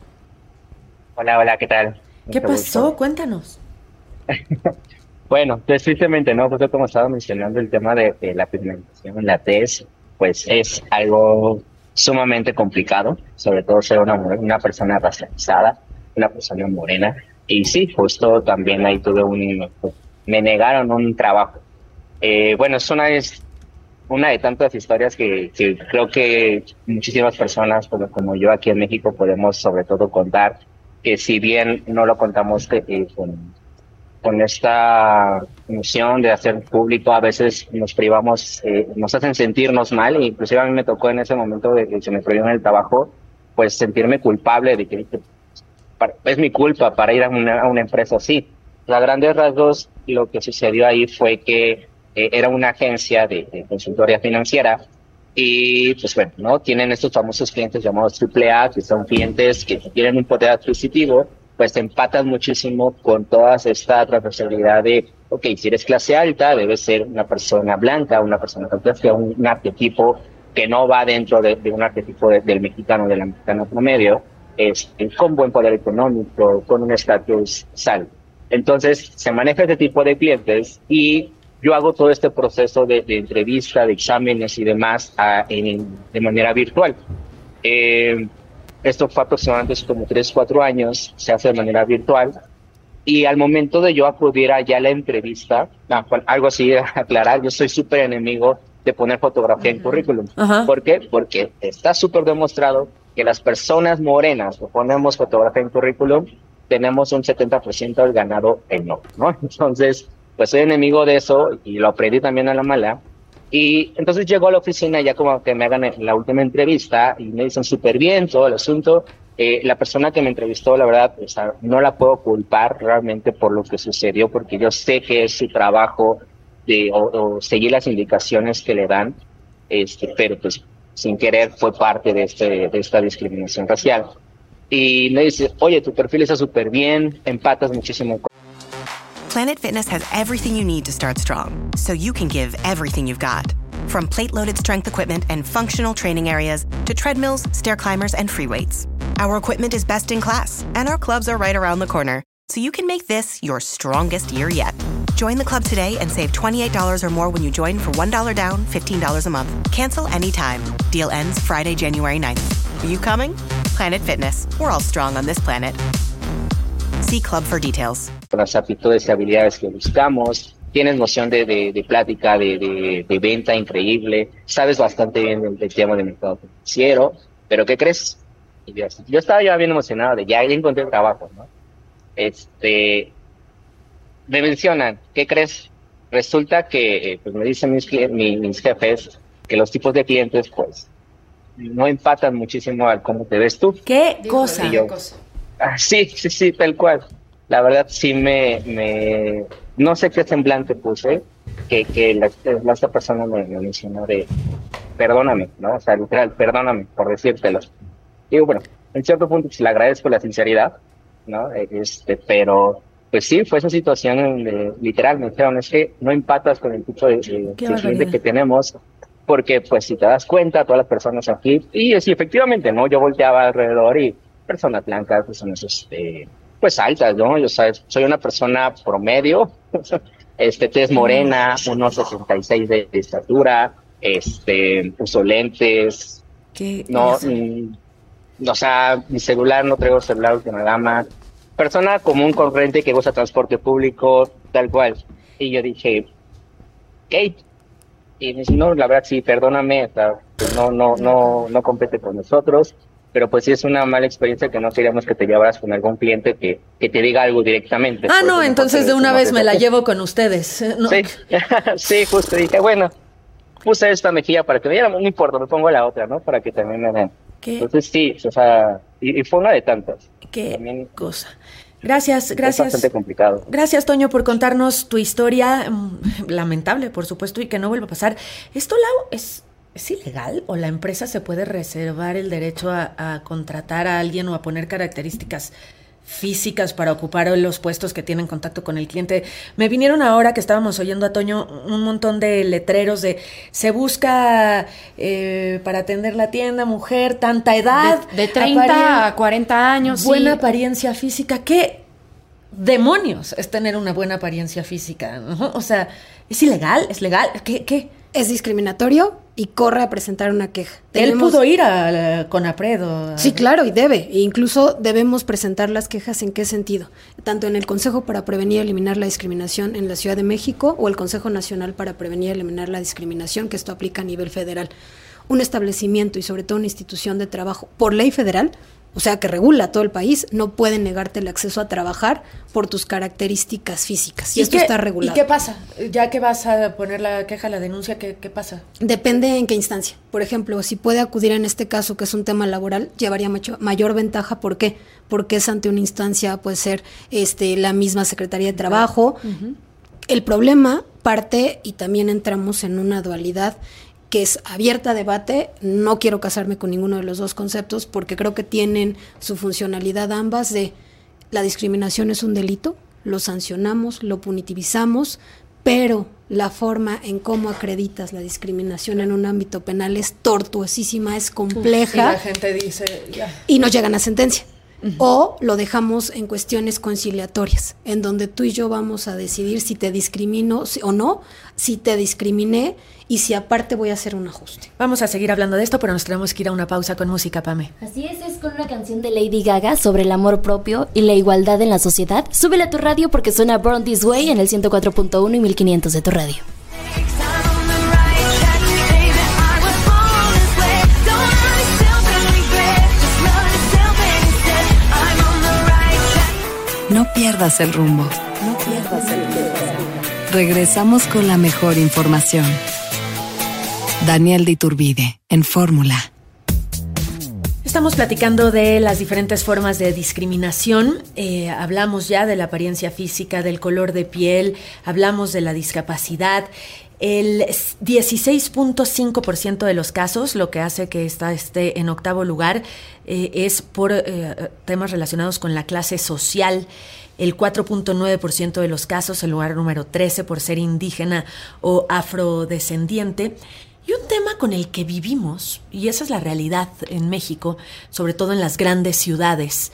Hola, hola, ¿qué tal? ¿Qué Mucho pasó? gusto. Cuéntanos. Bueno, pues tristemente, ¿no? Pues como estaba mencionando el tema de, de la pigmentación en la tez, pues es algo sumamente complicado, sobre todo ser una mujer, una persona racializada, una persona morena. Y sí, justo también ahí tuve un, me negaron un trabajo. Eh, bueno, es una, es una de tantas historias que, que creo que muchísimas personas, como, como yo aquí en México, podemos sobre todo contar, que si bien no lo contamos que, eh, con con esta noción de hacer público, a veces nos privamos, eh, nos hacen sentirnos mal, e inclusive a mí me tocó en ese momento de que se me prohibió en el trabajo, pues sentirme culpable de que, que para, es mi culpa para ir a una, a una empresa así. A grandes rasgos, lo que sucedió ahí fue que eh, era una agencia de, de consultoría financiera y pues bueno, ¿no? Tienen estos famosos clientes llamados triple A, que son clientes que tienen un poder adquisitivo, pues te empatas muchísimo con toda esta transversalidad de, ok, si eres clase alta, debes ser una persona blanca, una persona con clase, un, un arquetipo que no va dentro de, de un arquetipo de, del mexicano, de la mexicana promedio, es, con buen poder económico, con un estatus salvo. Entonces, se maneja este tipo de clientes y yo hago todo este proceso de, de entrevista, de exámenes y demás a, en, de manera virtual. Eh, Esto fue aproximadamente como tres, cuatro años, se hace de manera virtual. Y al momento de yo acudir allá a la entrevista, algo así de aclarar, yo soy súper enemigo de poner fotografía uh-huh. en currículum. Uh-huh. ¿Por qué? Porque está súper demostrado que las personas morenas que ponemos fotografía en currículum, tenemos un setenta por ciento del ganado en no, ¿no? Entonces, pues soy enemigo de eso y lo aprendí también a la mala. Y entonces llego a la oficina ya como que me hagan la última entrevista y me dicen súper bien todo el asunto, Eh, la persona que me entrevistó, la verdad, o sea, no la puedo culpar realmente por lo que sucedió, porque yo sé que es su trabajo de o, o seguir las indicaciones que le dan, este, pero pues sin querer fue parte de, este, de esta discriminación racial. Y me dice, oye, tu perfil está súper bien, empatas muchísimo. Planet Fitness has everything you need to start strong, so you can give everything you've got. From plate-loaded strength equipment and functional training areas to treadmills, stair climbers, and free weights. Our equipment is best in class, and our clubs are right around the corner, so you can make this your strongest year yet. Join the club today and save twenty-eight dollars or more when you join for one dollar down, fifteen dollars a month. Cancel anytime. Deal ends Friday, January ninth. Are you coming? Planet Fitness. We're all strong on this planet. See club for details. Las aptitudes y habilidades que buscamos, tienes noción de, de, de plática, de, de, de venta increíble, sabes bastante bien del, del tema del mercado financiero, pero ¿qué crees? Y yo, yo estaba ya bien emocionado de ya, ya encontré el trabajo, ¿no? Este, me mencionan, ¿qué crees? Resulta que, eh, pues me dicen mis, mis, mis jefes que los tipos de clientes, pues, no empatan muchísimo al cómo te ves tú. ¿Qué cosa? Y yo, ah, sí, sí, sí, tal cual. La verdad sí me, me no sé qué semblante puse, que, que la, la, esta persona me, me mencionó de, perdóname, ¿no? O sea, literal, perdóname por decírtelo. Digo, bueno, en cierto punto pues, le agradezco la sinceridad, ¿no? Este, pero, pues sí, fue esa situación donde literal me dijeron, es que no empatas con el tipo de, de, de cliente que tenemos, porque pues si te das cuenta, todas las personas aquí, y sí, efectivamente, ¿no? Yo volteaba alrededor y personas blancas, personas, este, pues altas, ¿no? Yo, ¿sabes? Soy una persona promedio, este, tez morena, unos sesenta y seis de, de estatura, este, uso lentes, ¿Qué no, mm, o sea, mi celular, no traigo celular última gama, persona común, corriente, que usa transporte público, tal cual. Y yo dije, Kate, y me dice, no, la verdad sí, perdóname, o sea, pues no, no, no, no compete con nosotros, pero pues sí es una mala experiencia que no queríamos que te llevaras con algún cliente que, que te diga algo directamente. Ah, no, entonces de una vez me la llevo con ustedes. No. Sí, sí, justo dije, bueno, puse esta mejilla para que me dieran, no importa, me pongo la otra, ¿no? Para que también me den. ¿Qué? Entonces sí, o sea, y, y fue una de tantas. Qué también cosa. Gracias, gracias. Es bastante complicado. Gracias, Toño, por contarnos tu historia, lamentable, por supuesto, y que no vuelva a pasar. ¿Esto, Lau, es, es ilegal o la empresa se puede reservar el derecho a, a contratar a alguien o a poner características físicas para ocupar los puestos que tienen contacto con el cliente? Me vinieron ahora que estábamos oyendo a Toño un montón de letreros de se busca eh, para atender la tienda mujer, tanta edad, de, de treinta a cuarenta años, buena sí. apariencia física. ¿Qué demonios es tener una buena apariencia física? ¿No? O sea, ¿es ilegal? ¿Es legal? ¿Qué? qué? Es discriminatorio y corre a presentar una queja. Él Tenemos... pudo ir a la Conapred o a... Sí, claro, y debe. E incluso debemos presentar las quejas. ¿En qué sentido? Tanto en el Consejo para Prevenir y Eliminar la Discriminación en la Ciudad de México o el Consejo Nacional para Prevenir y Eliminar la Discriminación, que esto aplica a nivel federal. Un establecimiento y sobre todo una institución de trabajo por ley federal, o sea, que regula todo el país, no puede negarte el acceso a trabajar por tus características físicas. Y, ¿Y esto qué, está regulado. ¿Y qué pasa? Ya que vas a poner la queja, la denuncia, ¿qué, qué pasa? Depende en qué instancia. Por ejemplo, si puede acudir en este caso, que es un tema laboral, llevaría mayor, mayor ventaja. ¿Por qué? Porque es ante una instancia, puede ser este, la misma Secretaría de Trabajo. Uh-huh. El problema parte, y también entramos en una dualidad, que es abierta a debate. No quiero casarme con ninguno de los dos conceptos porque creo que tienen su funcionalidad ambas de la discriminación es un delito, lo sancionamos, lo punitivizamos, pero la forma en cómo acreditas la discriminación en un ámbito penal es tortuosísima, es compleja. Y la gente dice... ya. Y no llegan a sentencia. Uh-huh. O lo dejamos en cuestiones conciliatorias, en donde tú y yo vamos a decidir si te discrimino o no, si te discriminé y si aparte voy a hacer un ajuste. Vamos a seguir hablando de esto, pero nos tenemos que ir a una pausa con música, Pame. Así es, es con una canción de Lady Gaga sobre el amor propio y la igualdad en la sociedad. Súbele a tu radio porque suena Born This Way en el ciento cuatro punto uno y mil quinientos de tu radio. No pierdas el rumbo. No pierdas el rumbo. Regresamos con la mejor información. Daniel de Iturbide, en Fórmula. estamos platicando de las diferentes formas de discriminación. Eh, hablamos ya de la apariencia física, del color de piel, hablamos de la discapacidad. El dieciséis punto cinco por ciento de los casos, lo que hace que esta esté en octavo lugar, eh, es por eh, temas relacionados con la clase social. El cuatro punto nueve por ciento de los casos, el lugar número trece, por ser indígena o afrodescendiente. Y un tema con el que vivimos, y esa es la realidad en México, sobre todo en las grandes ciudades,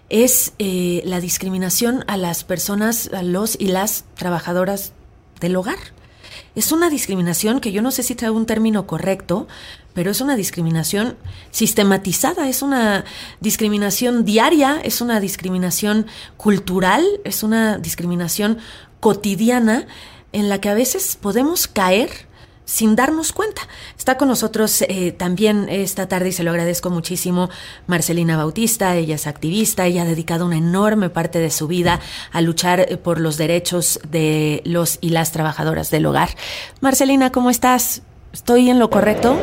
es eh, la discriminación a las personas, a los y las trabajadoras del hogar. Es una discriminación que yo no sé si trae un término correcto, pero es una discriminación sistematizada, es una discriminación diaria, es una discriminación cultural, es una discriminación cotidiana en la que a veces podemos caer sin darnos cuenta. Está con nosotros eh, también esta tarde, y se lo agradezco muchísimo, Marcelina Bautista. Ella es activista, ella ha dedicado una enorme parte de su vida a luchar eh, por los derechos de los y las trabajadoras del hogar. Marcelina, ¿cómo estás? ¿Estoy en lo correcto?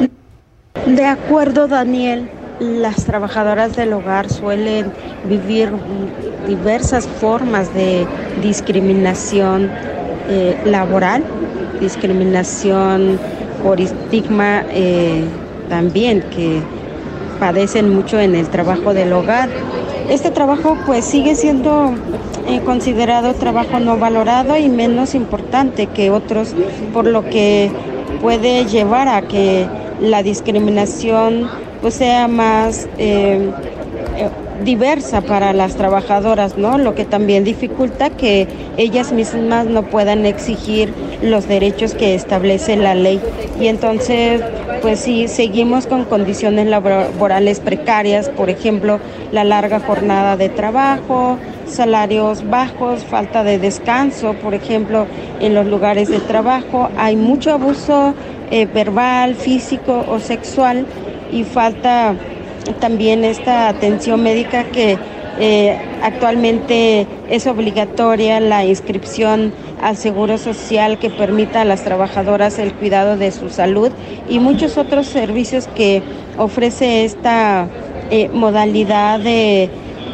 De acuerdo, Daniel. Las trabajadoras del hogar suelen vivir diversas formas de discriminación eh, laboral, discriminación por estigma eh, también, que padecen mucho en el trabajo del hogar. Este trabajo pues sigue siendo eh, considerado trabajo no valorado y menos importante que otros, por lo que puede llevar a que la discriminación pues sea más eh, eh, diversa para las trabajadoras, ¿no? Lo que también dificulta que ellas mismas no puedan exigir los derechos que establece la ley. Y entonces, pues sí, seguimos con condiciones laborales precarias, por ejemplo, la larga jornada de trabajo, salarios bajos, falta de descanso, por ejemplo, en los lugares de trabajo. Hay mucho abuso eh, verbal, físico o sexual, y falta también esta atención médica que eh, actualmente es obligatoria, la inscripción al Seguro Social que permita a las trabajadoras el cuidado de su salud y muchos otros servicios que ofrece esta eh, modalidad de,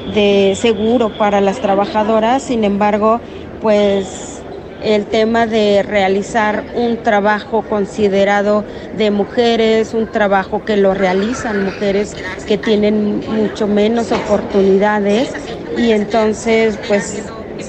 de seguro para las trabajadoras. Sin embargo, pues el tema de realizar un trabajo considerado de mujeres, un trabajo que lo realizan mujeres que tienen mucho menos oportunidades, y entonces pues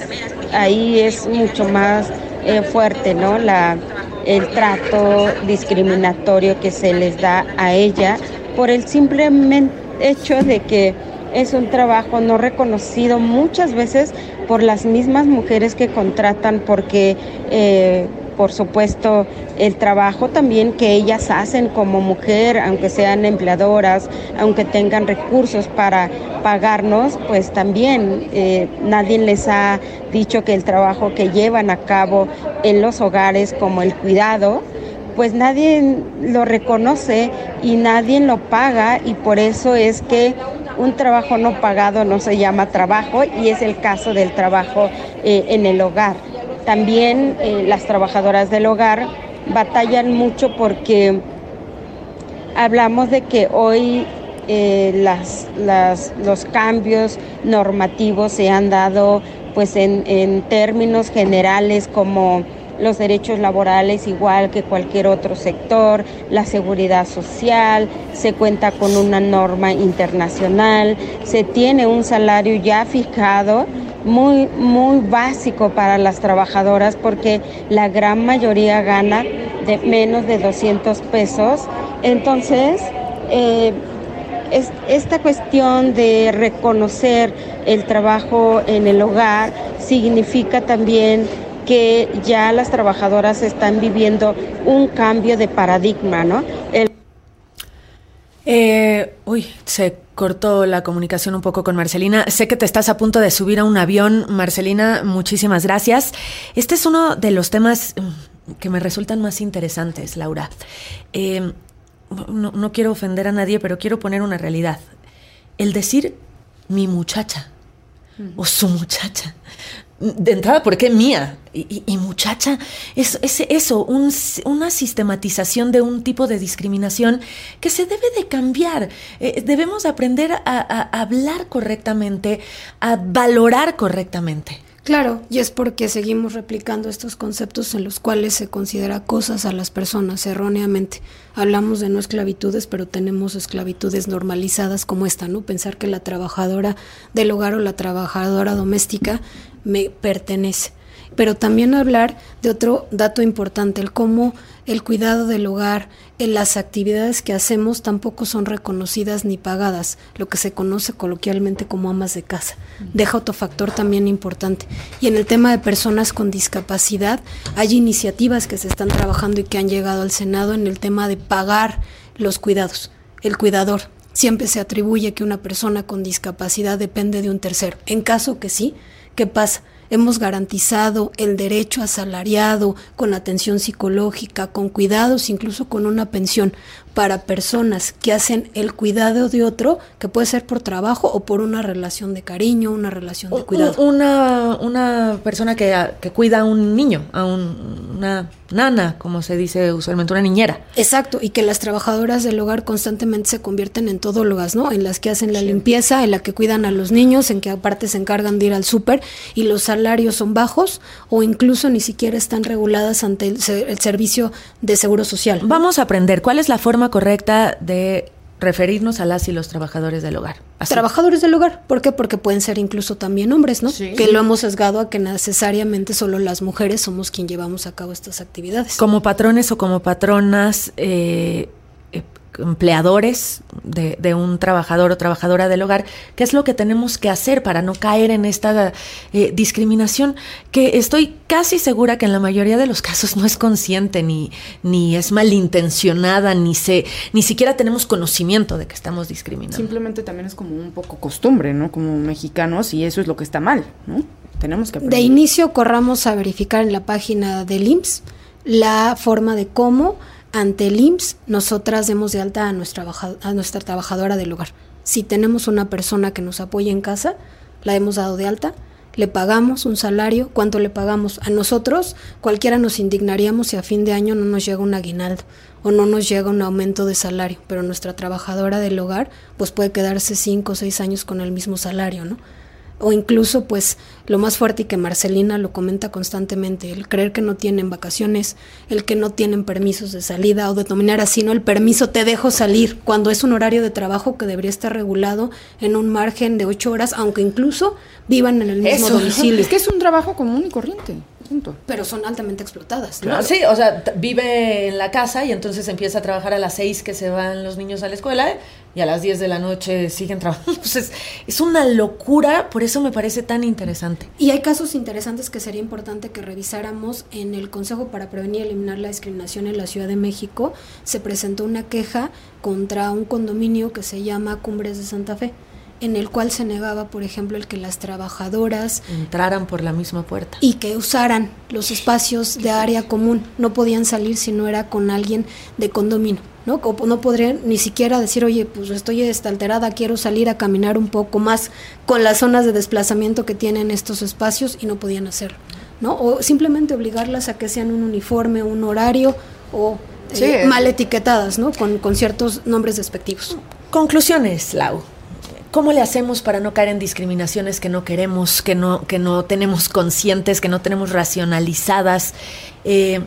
ahí es mucho más eh, fuerte, ¿no? La, el trato discriminatorio que se les da a ella por el simple hecho de que es un trabajo no reconocido muchas veces por las mismas mujeres que contratan, porque eh, por supuesto el trabajo también que ellas hacen como mujer, aunque sean empleadoras, aunque tengan recursos para pagarnos, pues también eh, nadie les ha dicho que el trabajo que llevan a cabo en los hogares, como el cuidado, pues nadie lo reconoce y nadie lo paga, y por eso es que un trabajo no pagado no se llama trabajo, y es el caso del trabajo eh, en el hogar. También eh, las trabajadoras del hogar batallan mucho porque hablamos de que hoy eh, las, las, los cambios normativos se han dado pues en, en términos generales, como los derechos laborales igual que cualquier otro sector, la seguridad social, se cuenta con una norma internacional, se tiene un salario ya fijado muy, muy básico para las trabajadoras, porque la gran mayoría gana de menos de doscientos pesos. Entonces, eh, es, esta cuestión de reconocer el trabajo en el hogar significa también que ya las trabajadoras están viviendo un cambio de paradigma, ¿no? El... Eh, uy, se cortó la comunicación un poco con Marcelina. Sé que te estás a punto de subir a un avión, Marcelina, muchísimas gracias. Este es uno de los temas que me resultan más interesantes, Laura. Eh, no, no quiero ofender a nadie, pero quiero poner una realidad. El decir mi muchacha mm. o su muchacha de entrada, ¿por qué mía? Y, y, y muchacha, es, es eso, un, una sistematización de un tipo de discriminación que se debe de cambiar. Eh, debemos aprender a, a hablar correctamente, a valorar correctamente. Claro, y es porque seguimos replicando estos conceptos en los cuales se considera cosas a las personas erróneamente. Hablamos de no esclavitudes, pero tenemos esclavitudes normalizadas como esta, ¿no? Pensar que la trabajadora del hogar o la trabajadora doméstica me pertenece. Pero también hablar de otro dato importante, el cómo el cuidado del hogar, en las actividades que hacemos tampoco son reconocidas ni pagadas, lo que se conoce coloquialmente como amas de casa. Deja otro factor también importante. Y en el tema de personas con discapacidad, hay iniciativas que se están trabajando y que han llegado al Senado en el tema de pagar los cuidados, el cuidador. Siempre se atribuye que una persona con discapacidad depende de un tercero. En caso que sí, ¿qué pasa? Hemos garantizado el derecho asalariado, con atención psicológica, con cuidados, incluso con una pensión para personas que hacen el cuidado de otro, que puede ser por trabajo o por una relación de cariño, una relación de cuidado. Una, una persona que, que cuida a un niño, a un, una nana, como se dice usualmente, una niñera. Exacto, y que las trabajadoras del hogar constantemente se convierten en todólogas, ¿no? En las que hacen la sí. limpieza, en la que cuidan a los niños, en que aparte se encargan de ir al súper, y los salarios son bajos o incluso ni siquiera están reguladas ante el, el servicio de seguro social. Vamos a aprender cuál es la forma correcta de referirnos a las y los trabajadores del hogar. Así. Trabajadores del hogar, ¿por qué? Porque pueden ser incluso también hombres, ¿no? Sí. Que lo hemos sesgado a que necesariamente solo las mujeres somos quien llevamos a cabo estas actividades. Como patrones o como patronas, eh, eh, empleadores de, de un trabajador o trabajadora del hogar, ¿qué es lo que tenemos que hacer para no caer en esta eh, discriminación? Que estoy casi segura que en la mayoría de los casos no es consciente, ni, ni es malintencionada, ni se, ni siquiera tenemos conocimiento de que estamos discriminando. Simplemente también es como un poco costumbre, ¿no? Como mexicanos, y eso es lo que está mal, ¿no? Tenemos que aprender. De inicio corramos a verificar en la página del I M S S la forma de cómo ante el I M S S nosotras demos de alta a nuestra, a nuestra trabajadora del hogar. Si tenemos una persona que nos apoya en casa, la hemos dado de alta, le pagamos un salario. ¿Cuánto le pagamos? A nosotros cualquiera nos indignaríamos si a fin de año no nos llega un aguinaldo o no nos llega un aumento de salario, pero nuestra trabajadora del hogar pues puede quedarse cinco o seis años con el mismo salario, ¿no? O incluso, pues, lo más fuerte, y que Marcelina lo comenta constantemente, el creer que no tienen vacaciones, el que no tienen permisos de salida o de dominar así, ¿no? El permiso te dejo salir, cuando es un horario de trabajo que debería estar regulado en un margen de ocho horas, aunque incluso vivan en el mismo Eso, domicilio. Es que es un trabajo común y corriente. Punto. Pero son altamente explotadas, ¿no? Claro. Sí, o sea, t- vive en la casa y entonces empieza a trabajar a las seis que se van los niños a la escuela, ¿eh? Y a las diez de la noche siguen trabajando. Pues es, es una locura, por eso me parece tan interesante. Y hay casos interesantes que sería importante que revisáramos. En el Consejo para Prevenir y Eliminar la Discriminación en la Ciudad de México se presentó una queja contra un condominio que se llama Cumbres de Santa Fe, en el cual se negaba, por ejemplo, el que las trabajadoras entraran por la misma puerta y que usaran los espacios de área común. No podían salir si no era con alguien de condominio, ¿no? O no podrían ni siquiera decir, oye, pues estoy esta alterada, quiero salir a caminar un poco más con las zonas de desplazamiento que tienen estos espacios, y no podían hacerlo, ¿no? O simplemente obligarlas a que sean un uniforme, un horario, o sí, eh, mal etiquetadas, ¿no? Con, con ciertos nombres despectivos. Conclusiones, Lau. ¿Cómo le hacemos para no caer en discriminaciones que no queremos, que no, que no tenemos conscientes, que no tenemos racionalizadas? Eh,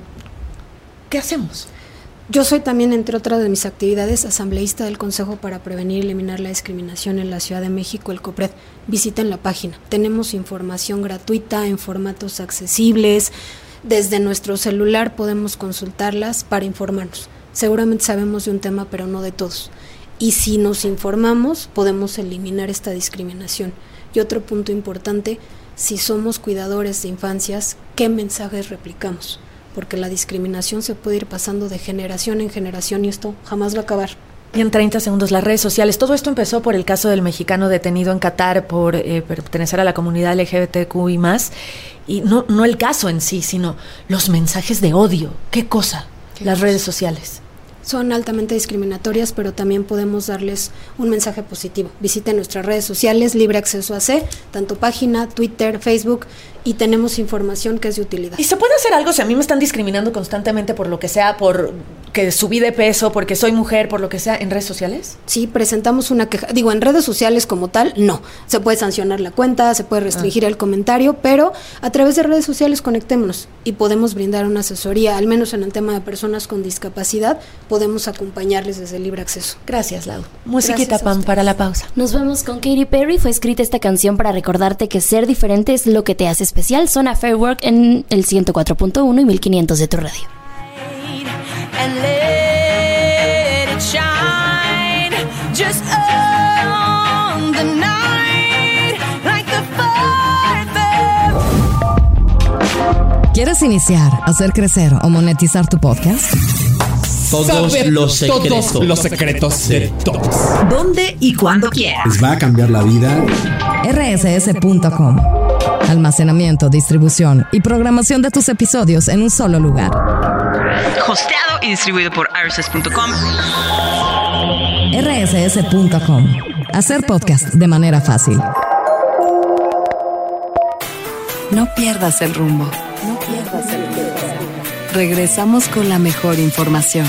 ¿Qué hacemos? Yo soy también, entre otras de mis actividades, asambleísta del Consejo para Prevenir y Eliminar la Discriminación en la Ciudad de México, el COPRED. Visiten la página. Tenemos información gratuita en formatos accesibles. Desde nuestro celular podemos consultarlas para informarnos. Seguramente sabemos de un tema, pero no de todos. Y si nos informamos, podemos eliminar esta discriminación. Y otro punto importante, si somos cuidadores de infancias, ¿qué mensajes replicamos? Porque la discriminación se puede ir pasando de generación en generación y esto jamás va a acabar. Y en treinta segundos, las redes sociales. Todo esto empezó por el caso del mexicano detenido en Qatar por eh, pertenecer a la comunidad L G B T Q y más. Y no, no el caso en sí, sino los mensajes de odio. ¿Qué cosa? Las redes sociales. Son altamente discriminatorias, pero también podemos darles un mensaje positivo. Visiten nuestras redes sociales, Libre Acceso A C, tanto página, Twitter, Facebook, y tenemos información que es de utilidad. ¿Y se puede hacer algo si a mí me están discriminando constantemente por lo que sea, por que subí de peso, porque soy mujer, por lo que sea, en redes sociales? Sí, presentamos una queja. Digo, en redes sociales como tal, no. Se puede sancionar la cuenta, se puede restringir ah. el comentario, pero a través de redes sociales conectémonos y podemos brindar una asesoría, al menos en el tema de personas con discapacidad, podemos acompañarles desde el Libre Acceso. Gracias, Lau. Musiquita, Pam, para la pausa. Nos vemos con Katy Perry. Fue escrita esta canción para recordarte que ser diferente es lo que te hace especial. Son a Fair Work en el ciento cuatro punto uno y mil quinientos de tu radio. And let it shine just on the night like the fireworks. ¿Quieres iniciar, hacer crecer o monetizar tu podcast? Todos Saber los secretos. todos los secretos de todos. ¿Dónde y cuándo quieras? Les va a cambiar la vida. R S S punto com. Almacenamiento, distribución y programación de tus episodios en un solo lugar. Hosteado y distribuido por R S S punto com. R S S punto com. Hacer podcast de manera fácil. No pierdas el rumbo. No pierdas el rumbo. Regresamos con la mejor información.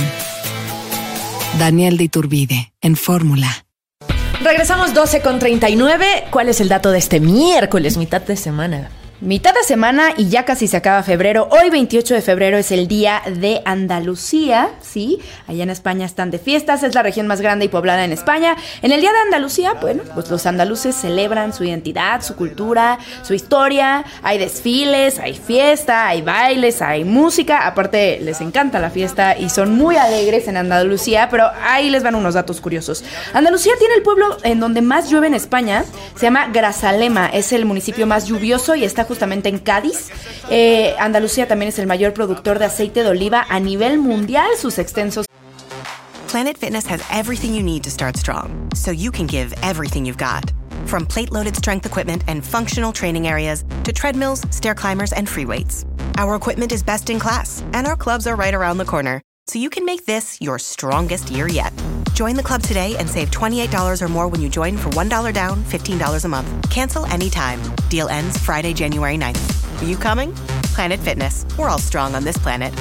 Daniel de Iturbide, en Fórmula. Regresamos doce con treinta y nueve. ¿Cuál es el dato de este miércoles, mitad de semana? Mitad de semana y ya casi se acaba febrero. Hoy, veintiocho de febrero, es el Día de Andalucía, ¿sí? Allá en España están de fiestas, es la región más grande y poblada en España. En el Día de Andalucía, bueno, pues los andaluces celebran su identidad, su cultura, su historia. Hay desfiles, hay fiesta, hay bailes, hay música. Aparte, les encanta la fiesta y son muy alegres en Andalucía, pero ahí les van unos datos curiosos. Andalucía tiene el pueblo en donde más llueve en España, se llama Grazalema, es el municipio más lluvioso y está justamente en Cádiz. Eh, Andalucía también es el mayor productor de aceite de oliva a nivel mundial. Sus extensos. Planet Fitness has everything you need to start strong, so you can give everything you've got. From plate-loaded strength equipment and functional training areas to treadmills, stair climbers, and free weights. Our equipment is best in class, and our clubs are right around the corner, so you can make this your strongest year yet. Join the club today and save twenty-eight dollars or more when you join for one dollar down, fifteen dollars a month. Cancel anytime. Deal ends Friday, January ninth. Are you coming? Planet Fitness. We're all strong on this planet.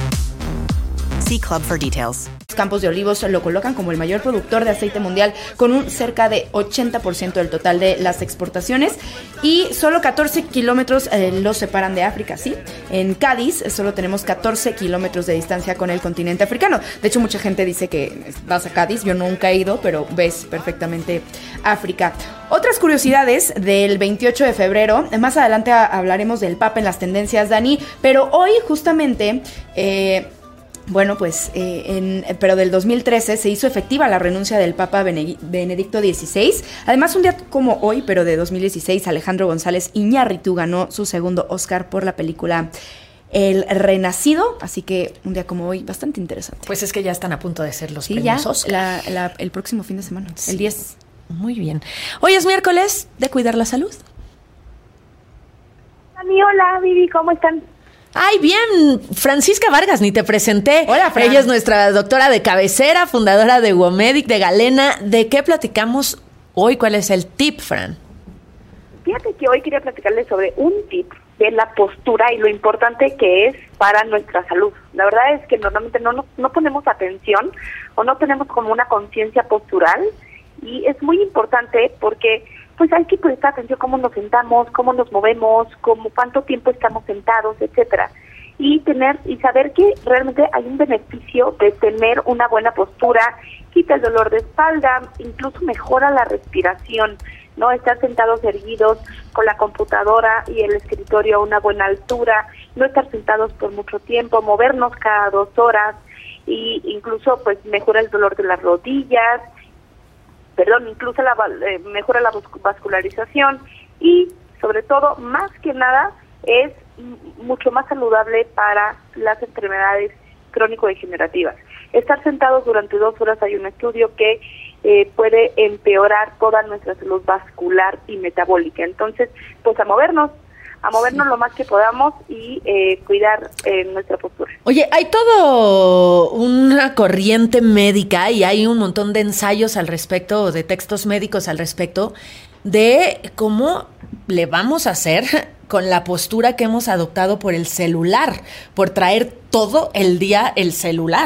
See club for details. Campos de Olivos lo colocan como el mayor productor de aceite mundial con un cerca de ochenta por ciento del total de las exportaciones y solo catorce kilómetros eh, los separan de África, ¿sí? En Cádiz solo tenemos catorce kilómetros de distancia con el continente africano. De hecho, mucha gente dice que vas a Cádiz, yo nunca he ido, pero ves perfectamente África. Otras curiosidades del veintiocho de febrero, más adelante hablaremos del Papa en las tendencias, Dani, pero hoy justamente... Eh, Bueno, pues, eh, en, pero del dos mil trece se hizo efectiva la renuncia del Papa Benedicto dieciséis. Además, un día como hoy, pero de dos mil dieciséis, Alejandro González Iñárritu ganó su segundo Oscar por la película El Renacido. Así que un día como hoy, bastante interesante. Pues es que ya están a punto de ser los sí, premios ya, Oscar. La, la, el próximo fin de semana, sí. El diez. Muy bien. Hoy es miércoles de cuidar la salud. Dani, hola, Vivi, ¿cómo están? ¡Ay, bien! Francisca Vargas, ni te presenté. Hola, Fran. Ella es nuestra doctora de cabecera, fundadora de WOMEDIC de Galena. ¿De qué platicamos hoy? ¿Cuál es el tip, Fran? Fíjate que hoy quería platicarles sobre un tip de la postura y lo importante que es para nuestra salud. La verdad es que normalmente no, no, no ponemos atención o no tenemos como una conciencia postural y es muy importante porque... pues hay que prestar atención cómo nos sentamos, cómo nos movemos, cómo cuánto tiempo estamos sentados, etcétera. Y tener y saber que realmente hay un beneficio de tener una buena postura, quita el dolor de espalda, incluso mejora la respiración, ¿no? Estar sentados erguidos con la computadora y el escritorio a una buena altura, no estar sentados por mucho tiempo, movernos cada dos horas y incluso pues mejora el dolor de las rodillas, perdón, incluso la, eh, mejora la vascularización y sobre todo, más que nada, es m- mucho más saludable para las enfermedades crónico-degenerativas. Estar sentados durante dos horas, hay un estudio que eh, puede empeorar toda nuestra salud vascular y metabólica. Entonces, pues a movernos, a movernos lo más que podamos y eh, cuidar eh, nuestra postura. Oye, hay todo una corriente médica y hay un montón de ensayos al respecto, de textos médicos al respecto, de cómo le vamos a hacer con la postura que hemos adoptado por el celular, por traer todo el día el celular.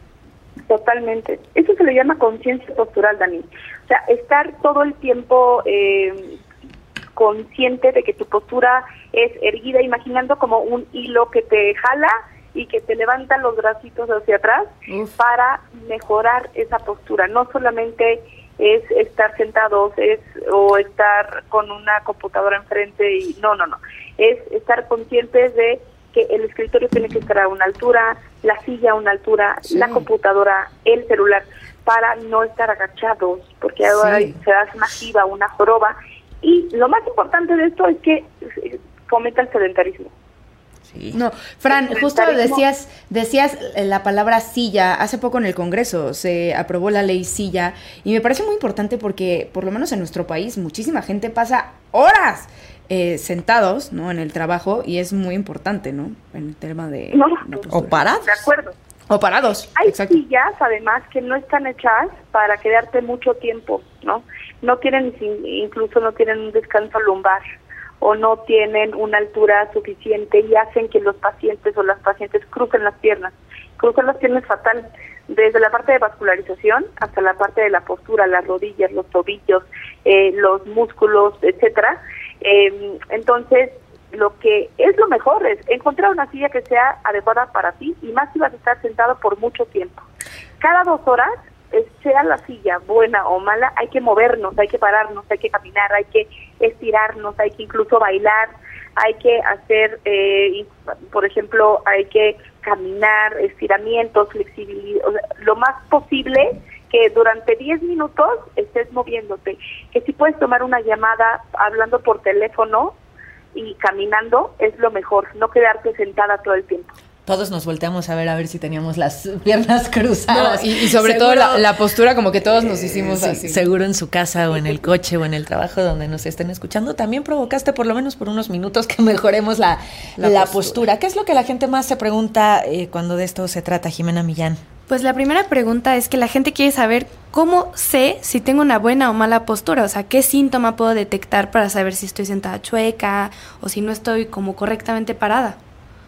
Totalmente. Eso se le llama conciencia postural, Dani. O sea, estar todo el tiempo eh, consciente de que tu postura es erguida, imaginando como un hilo que te jala y que te levanta los bracitos hacia atrás. Uf. Para mejorar esa postura. No solamente es estar sentados es o estar con una computadora enfrente y no, no, no. Es estar conscientes de que el escritorio tiene que estar a una altura, la silla a una altura, sí. La computadora, el celular, para no estar agachados, porque ahora sí. Se hace una jiba, una joroba. Y lo más importante de esto es que fomenta el sedentarismo. Sí. No, Fran, justo decías, decías la palabra silla. Hace poco en el Congreso se aprobó la ley silla y me parece muy importante porque, por lo menos en nuestro país, muchísima gente pasa horas eh, sentados, ¿no? En el trabajo, y es muy importante, ¿no? En el tema de... No, o parados. De acuerdo. O parados. Hay exacto. sillas, además, que no están hechas para quedarte mucho tiempo, ¿no? No tienen, incluso no tienen un descanso lumbar, o no tienen una altura suficiente y hacen que los pacientes o las pacientes crucen las piernas. Cruzan las piernas fatal, desde la parte de vascularización hasta la parte de la postura, las rodillas, los tobillos, eh, los músculos, etcétera. Eh, entonces, lo que es lo mejor es encontrar una silla que sea adecuada para ti, y más si vas a estar sentado por mucho tiempo. Cada dos horas, sea la silla buena o mala, hay que movernos, hay que pararnos, hay que caminar, hay que estirarnos, hay que incluso bailar, hay que hacer, eh, por ejemplo, hay que caminar, estiramientos, flexibilidad, o sea, lo más posible que durante diez minutos estés moviéndote, que si puedes tomar una llamada hablando por teléfono y caminando es lo mejor, no quedarte sentada todo el tiempo. Todos nos volteamos a ver a ver si teníamos las piernas cruzadas. No, y, y sobre seguro, todo la, la postura, como que todos nos hicimos eh, así. Seguro en su casa o en el coche o en el trabajo donde nos estén escuchando, también provocaste por lo menos por unos minutos que mejoremos la, la, la postura. postura. ¿Qué es lo que la gente más se pregunta eh, cuando de esto se trata, Jimena Millán? Pues la primera pregunta es que la gente quiere saber cómo sé si tengo una buena o mala postura, o sea, qué síntoma puedo detectar para saber si estoy sentada chueca o si no estoy como correctamente parada.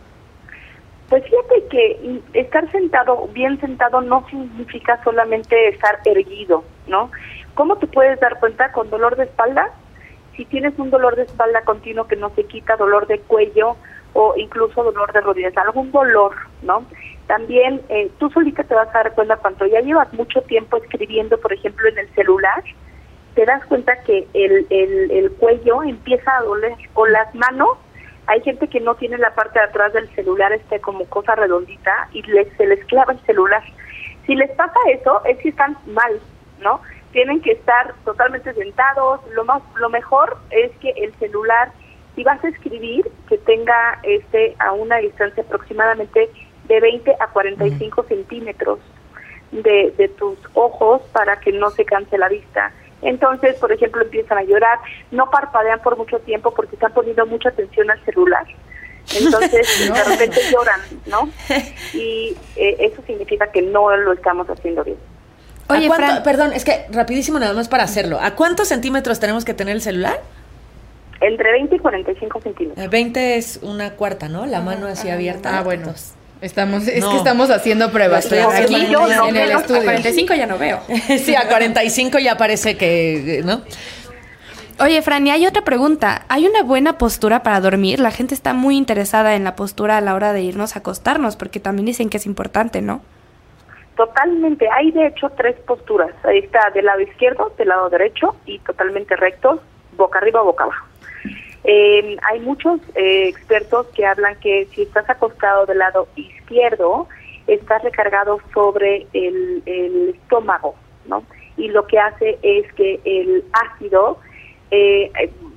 Pues fíjate que estar sentado, bien sentado, no significa solamente estar erguido, ¿no? ¿Cómo te puedes dar cuenta? Con dolor de espalda. Si tienes un dolor de espalda continuo que no se quita, dolor de cuello o incluso dolor de rodillas, algún dolor, ¿no? También eh, tú solita te vas a dar cuenta cuando ya llevas mucho tiempo escribiendo, por ejemplo, en el celular, te das cuenta que el, el, el cuello empieza a doler, o las manos. Hay gente que no tiene la parte de atrás del celular este como cosa redondita y les, se les clava el celular. Si les pasa eso, es que están mal, ¿no? Tienen que estar totalmente sentados. Lo más, lo mejor es que el celular, si vas a escribir, que tenga este a una distancia aproximadamente de veinte a cuarenta y cinco uh-huh. centímetros de, de tus ojos para que no se canse la vista. Entonces, por ejemplo, empiezan a llorar, no parpadean por mucho tiempo porque están poniendo mucha atención al celular. Entonces, no. de repente lloran, ¿no? Y eh, eso significa que no lo estamos haciendo bien. Oye, ¿A cuánto, Fran, perdón, es que rapidísimo nada más para hacerlo. ¿A cuántos centímetros tenemos que tener el celular? Entre veinte y cuarenta y cinco centímetros. veinte es una cuarta, ¿no? La mano así abierta. Ah, bueno. Dos. Estamos, es no. que estamos haciendo pruebas. Estoy aquí yo no, en el no, estudio. A cuarenta y cinco ya no veo. Sí, a cuarenta y cinco ya parece que, ¿no? Oye, Fran, y hay otra pregunta. ¿Hay una buena postura para dormir? La gente está muy interesada en la postura a la hora de irnos a acostarnos, porque también dicen que es importante, ¿no? Totalmente. Hay, de hecho, tres posturas. Ahí está del lado izquierdo, del lado derecho y totalmente rectos, boca arriba o boca abajo. Eh, hay muchos eh, expertos que hablan que si estás acostado del lado izquierdo, estás recargado sobre el, el estómago, ¿no? Y lo que hace es que el ácido, eh,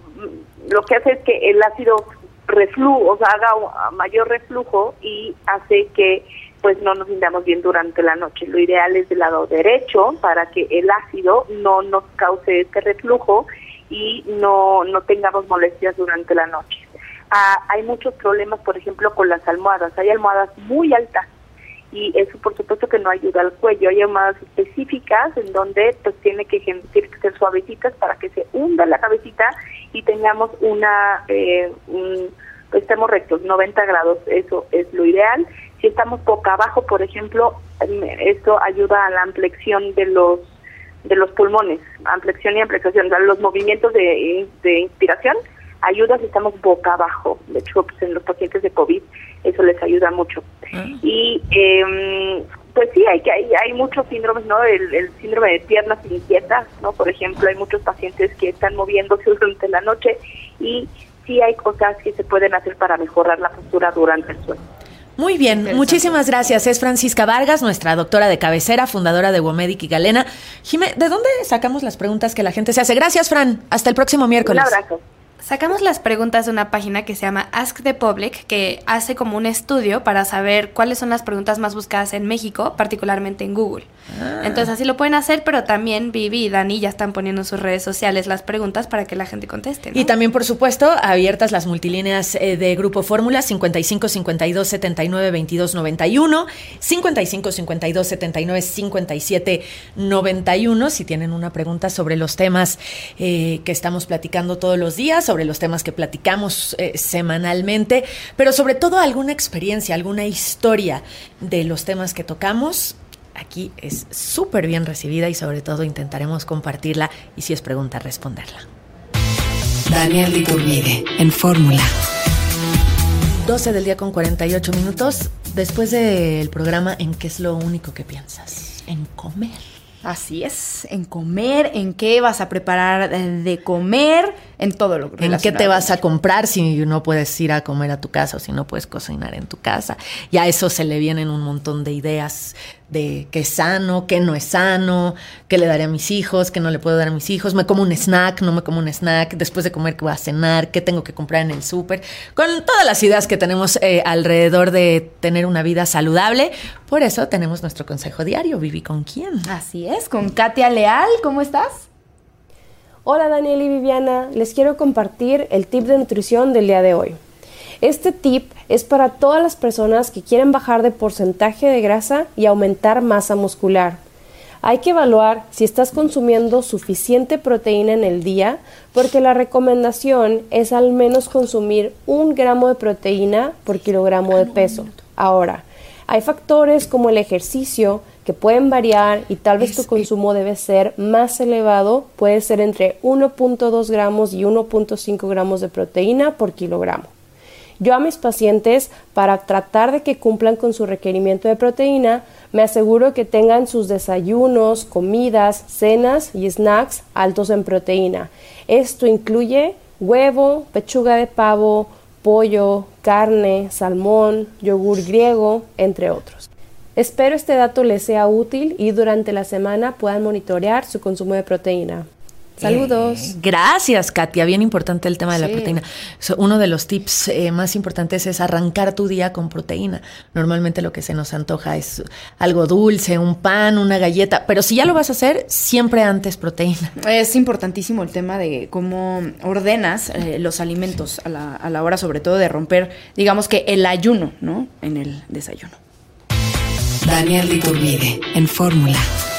lo que hace es que el ácido reflujo, o sea, haga mayor reflujo y hace que pues no nos sintamos bien durante la noche. Lo ideal es del lado derecho para que el ácido no nos cause este reflujo y no, no tengamos molestias durante la noche. Ah, hay muchos problemas, por ejemplo, con las almohadas. Hay almohadas muy altas y eso por supuesto que no ayuda al cuello. Hay almohadas específicas en donde pues tiene que, tiene que ser suavecitas para que se hunda la cabecita y tengamos una, eh, un, pues estemos rectos, noventa grados, eso es lo ideal. Si estamos boca abajo, por ejemplo, esto ayuda a la ampliación de los de los pulmones, ampliación y ampliación, los movimientos de, de inspiración ayuda si estamos boca abajo. De hecho, pues en los pacientes de COVID eso les ayuda mucho. Uh-huh. Y eh, pues sí, hay que hay, hay muchos síndromes, ¿no? El, el síndrome de piernas inquietas, ¿no? Por ejemplo, hay muchos pacientes que están moviéndose durante la noche y sí hay cosas que se pueden hacer para mejorar la postura durante el sueño. Muy bien, muchísimas gracias. Es Francisca Vargas, nuestra doctora de cabecera, fundadora de Womedic y Galena. Jimé, ¿de dónde sacamos las preguntas que la gente se hace? Gracias, Fran. Hasta el próximo miércoles. Un abrazo. Sacamos las preguntas de una página que se llama Ask the Public, que hace como un estudio para saber cuáles son las preguntas más buscadas en México, particularmente en Google. Ah. Entonces así lo pueden hacer, pero también Vivi y Dani ya están poniendo en sus redes sociales las preguntas para que la gente conteste, ¿no? Y también, por supuesto, abiertas las multilíneas eh, de Grupo Fórmula, cincuenta y cinco, cincuenta y dos, setenta y nueve, veintidós, noventa y uno, cincuenta y cinco, cincuenta y dos, setenta y nueve, cincuenta y siete, noventa y uno, si tienen una pregunta sobre los temas eh, que estamos platicando todos los días, sobre los temas que platicamos eh, semanalmente, pero sobre todo alguna experiencia, alguna historia de los temas que tocamos. Aquí es súper bien recibida y sobre todo intentaremos compartirla y si es pregunta, responderla. Daniel Iturbide, en Fórmula. doce del día con cuarenta y ocho minutos. Después del programa, ¿en qué es lo único que piensas? En comer. Así es, en comer, en qué vas a preparar de comer, en todo lo que ¿En qué te vas a comprar si no puedes ir a comer a tu casa o si no puedes cocinar en tu casa? Y a eso se le vienen un montón de ideas de qué es sano, qué no es sano, qué le daré a mis hijos, qué no le puedo dar a mis hijos, me como un snack, no me como un snack, después de comer qué voy a cenar, qué tengo que comprar en el súper, con todas las ideas que tenemos eh, alrededor de tener una vida saludable. Por eso tenemos nuestro consejo diario, Vivi, ¿con quién? Así es, con Katia Leal, ¿cómo estás? Hola Daniel y Viviana, les quiero compartir el tip de nutrición del día de hoy. Este tip es para todas las personas que quieren bajar de porcentaje de grasa y aumentar masa muscular. Hay que evaluar si estás consumiendo suficiente proteína en el día, porque la recomendación es al menos consumir un gramo de proteína por kilogramo de peso. Ahora, hay factores como el ejercicio que pueden variar y tal vez tu consumo debe ser más elevado, puede ser entre uno punto dos gramos y uno punto cinco gramos de proteína por kilogramo. Yo a mis pacientes, para tratar de que cumplan con su requerimiento de proteína, me aseguro que tengan sus desayunos, comidas, cenas y snacks altos en proteína. Esto incluye huevo, pechuga de pavo, pollo, carne, salmón, yogur griego, entre otros. Espero este dato les sea útil y durante la semana puedan monitorear su consumo de proteína. Saludos. Eh, gracias, Katia. Bien importante el tema de la sí. proteína. So, uno de los tips eh, más importantes es arrancar tu día con proteína. Normalmente lo que se nos antoja es algo dulce, un pan, una galleta, pero si ya lo vas a hacer, siempre antes proteína. Es importantísimo el tema de cómo ordenas eh, los alimentos a la, a la hora, sobre todo de romper, digamos que el ayuno, ¿no? En el desayuno. Daniel Iturbide, en Fórmula.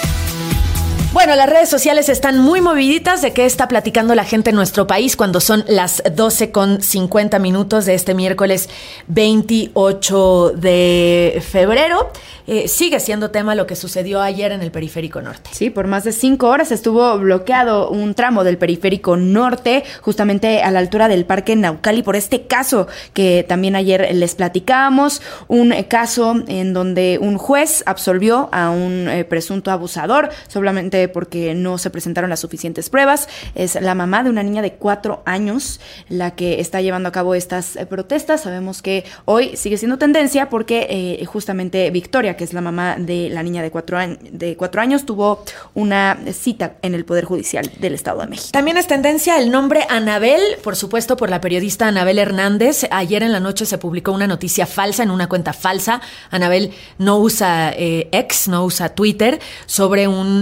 Bueno, las redes sociales están muy moviditas. ¿De qué está platicando la gente en nuestro país cuando son las doce con cincuenta minutos de este miércoles veintiocho de febrero? Eh, sigue siendo tema lo que sucedió ayer en el Periférico Norte. Sí, por más de cinco horas estuvo bloqueado un tramo del Periférico Norte, justamente a la altura del Parque Naucali, por este caso que también ayer les platicábamos, un caso en donde un juez absolvió a un eh, presunto abusador, solamente porque no se presentaron las suficientes pruebas. Es la mamá de una niña de cuatro años la que está llevando a cabo estas eh, protestas. Sabemos que hoy sigue siendo tendencia porque eh, justamente Victoria, que es la mamá de la niña de cuatro, años, de cuatro años, tuvo una cita en el Poder Judicial del Estado de México. También es tendencia el nombre Anabel, por supuesto por la periodista Anabel Hernández. Ayer en la noche se publicó una noticia falsa en una cuenta falsa. Anabel no usa eh, X, no usa Twitter, sobre un atentado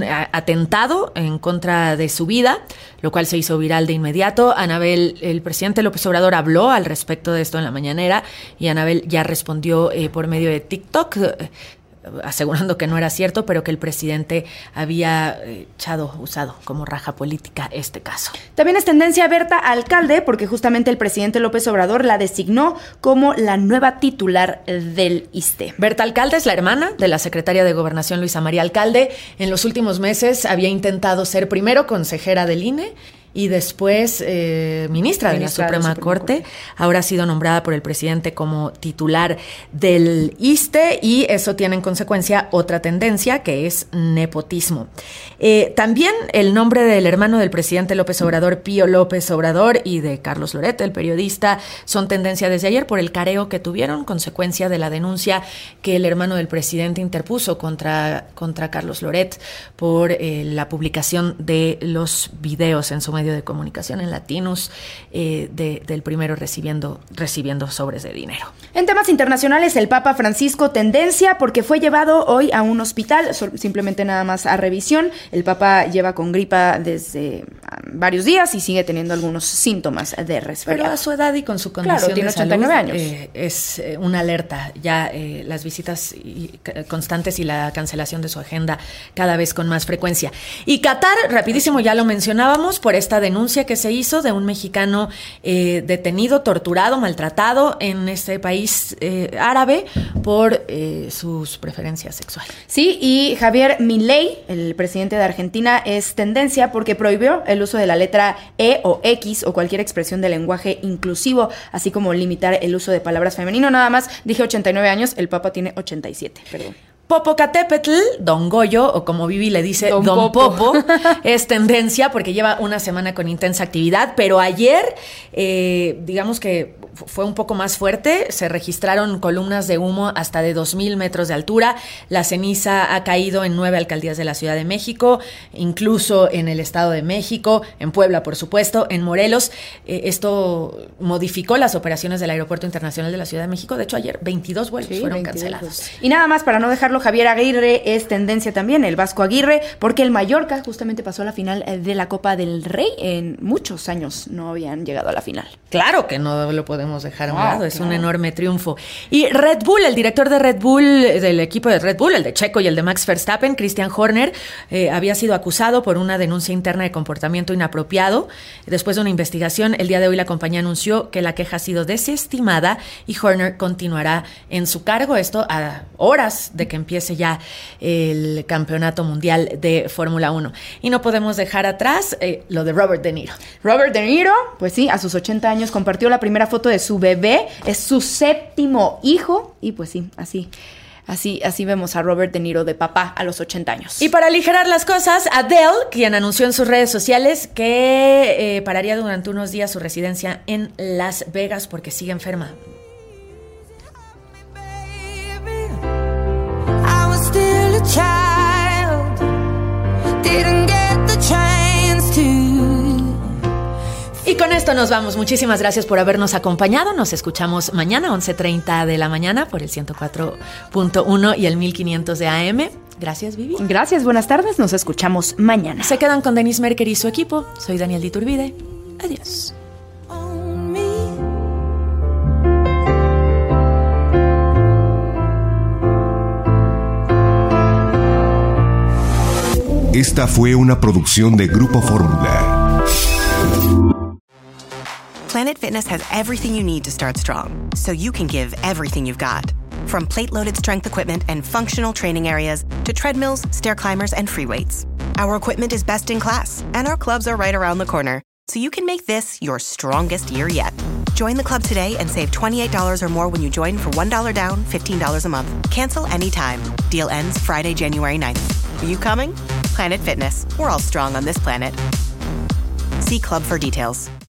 atentado en contra de su vida, lo cual se hizo viral de inmediato. Anabel, el presidente López Obrador habló al respecto de esto en la mañanera y Anabel ya respondió eh, por medio de TikTok, eh, asegurando que no era cierto, pero que el presidente había echado, usado como raja política este caso. También es tendencia Berta Alcalde, porque justamente el presidente López Obrador la designó como la nueva titular del I S S S T E. Berta Alcalde es la hermana de la secretaria de Gobernación Luisa María Alcalde. En los últimos meses había intentado ser primero consejera del I N E y después eh, ministra, ministra de la Suprema, de la Suprema Corte. Corte. Ahora ha sido nombrada por el presidente como titular del I S S S T E y eso tiene en consecuencia otra tendencia que es nepotismo. Eh, también el nombre del hermano del presidente López Obrador, Pío López Obrador, y de Carlos Loret, el periodista, son tendencia desde ayer por el careo que tuvieron, consecuencia de la denuncia que el hermano del presidente interpuso contra, contra Carlos Loret por eh, la publicación de los videos en su medio de comunicación en Latinus, eh, de, del primero recibiendo, recibiendo sobres de dinero. En temas internacionales, el Papa Francisco tendencia porque fue llevado hoy a un hospital, simplemente nada más a revisión. El Papa lleva con gripa desde varios días y sigue teniendo algunos síntomas de resfriado. Pero a su edad y con su condición claro, tiene de salud, ochenta y nueve años. Eh, es eh, una alerta. Ya eh, las visitas y, c- constantes y la cancelación de su agenda cada vez con más frecuencia. Y Qatar, rapidísimo, ya lo mencionábamos, por esta denuncia que se hizo de un mexicano eh, detenido, torturado, maltratado en este país eh, árabe por eh, sus preferencias sexuales. Sí, y Javier Milei, el presidente de Argentina, es tendencia porque prohibió el uso de la letra E o X o cualquier expresión de lenguaje inclusivo, así como limitar el uso de palabras femenino. Nada más, dije ochenta y nueve años, el Papa tiene ochenta y siete, perdón. Popocatépetl, Don Goyo, o como Vivi le dice, Don, Don Popo, Popo es tendencia porque lleva una semana con intensa actividad, pero ayer, eh, digamos que fue un poco más fuerte, se registraron columnas de humo hasta de dos mil metros de altura, la ceniza ha caído en nueve alcaldías de la Ciudad de México, incluso en el Estado de México, en Puebla, por supuesto, en Morelos. Eh, esto modificó las operaciones del Aeropuerto Internacional de la Ciudad de México. De hecho, ayer veintidós vuelos sí, fueron veintidós cancelados. Y nada más, para no dejarlo, Javier Aguirre es tendencia también, el Vasco Aguirre, porque el Mallorca justamente pasó a la final de la Copa del Rey. En muchos años no habían llegado a la final. Claro que no lo podemos dejar a un lado, oh, es claro. Un enorme triunfo. Y Red Bull, el director de Red Bull, del equipo de Red Bull, el de Checo y el de Max Verstappen, Christian Horner, eh, había sido acusado por una denuncia interna de comportamiento inapropiado. Después de una investigación, el día de hoy la compañía anunció que la queja ha sido desestimada y Horner continuará en su cargo. Esto a horas de que empiece ya el campeonato mundial de Fórmula uno. Y no podemos dejar atrás eh, lo de Robert De Niro. Robert De Niro, pues sí, a sus ochenta años compartió la primera foto de su bebé, es su séptimo hijo y pues sí, así... Así, así vemos a Robert De Niro de papá a los ochenta años. Y para aligerar las cosas, Adele, quien anunció en sus redes sociales que eh, pararía durante unos días su residencia en Las Vegas porque sigue enferma. Y con esto nos vamos. Muchísimas gracias por habernos acompañado. Nos escuchamos mañana, once treinta de la mañana, por el ciento cuatro punto uno y el mil quinientos de A M. Gracias, Vivi. Gracias, buenas tardes. Nos escuchamos mañana. Se quedan con Denise Merker y su equipo. Soy Daniel Diturbide. Adiós. Esta fue una producción de Grupo Fórmula. Planet Fitness has everything you need to start strong, so you can give everything you've got. From plate-loaded strength equipment and functional training areas to treadmills, stair climbers, and free weights. Our equipment is best in class, and our clubs are right around the corner, so you can make this your strongest year yet. Join the club today and save twenty-eight dollars or more when you join for one dollar down, fifteen dollars a month. Cancel anytime. Deal ends Friday, January ninth. Are you coming? Planet Fitness. We're all strong on this planet. See club for details.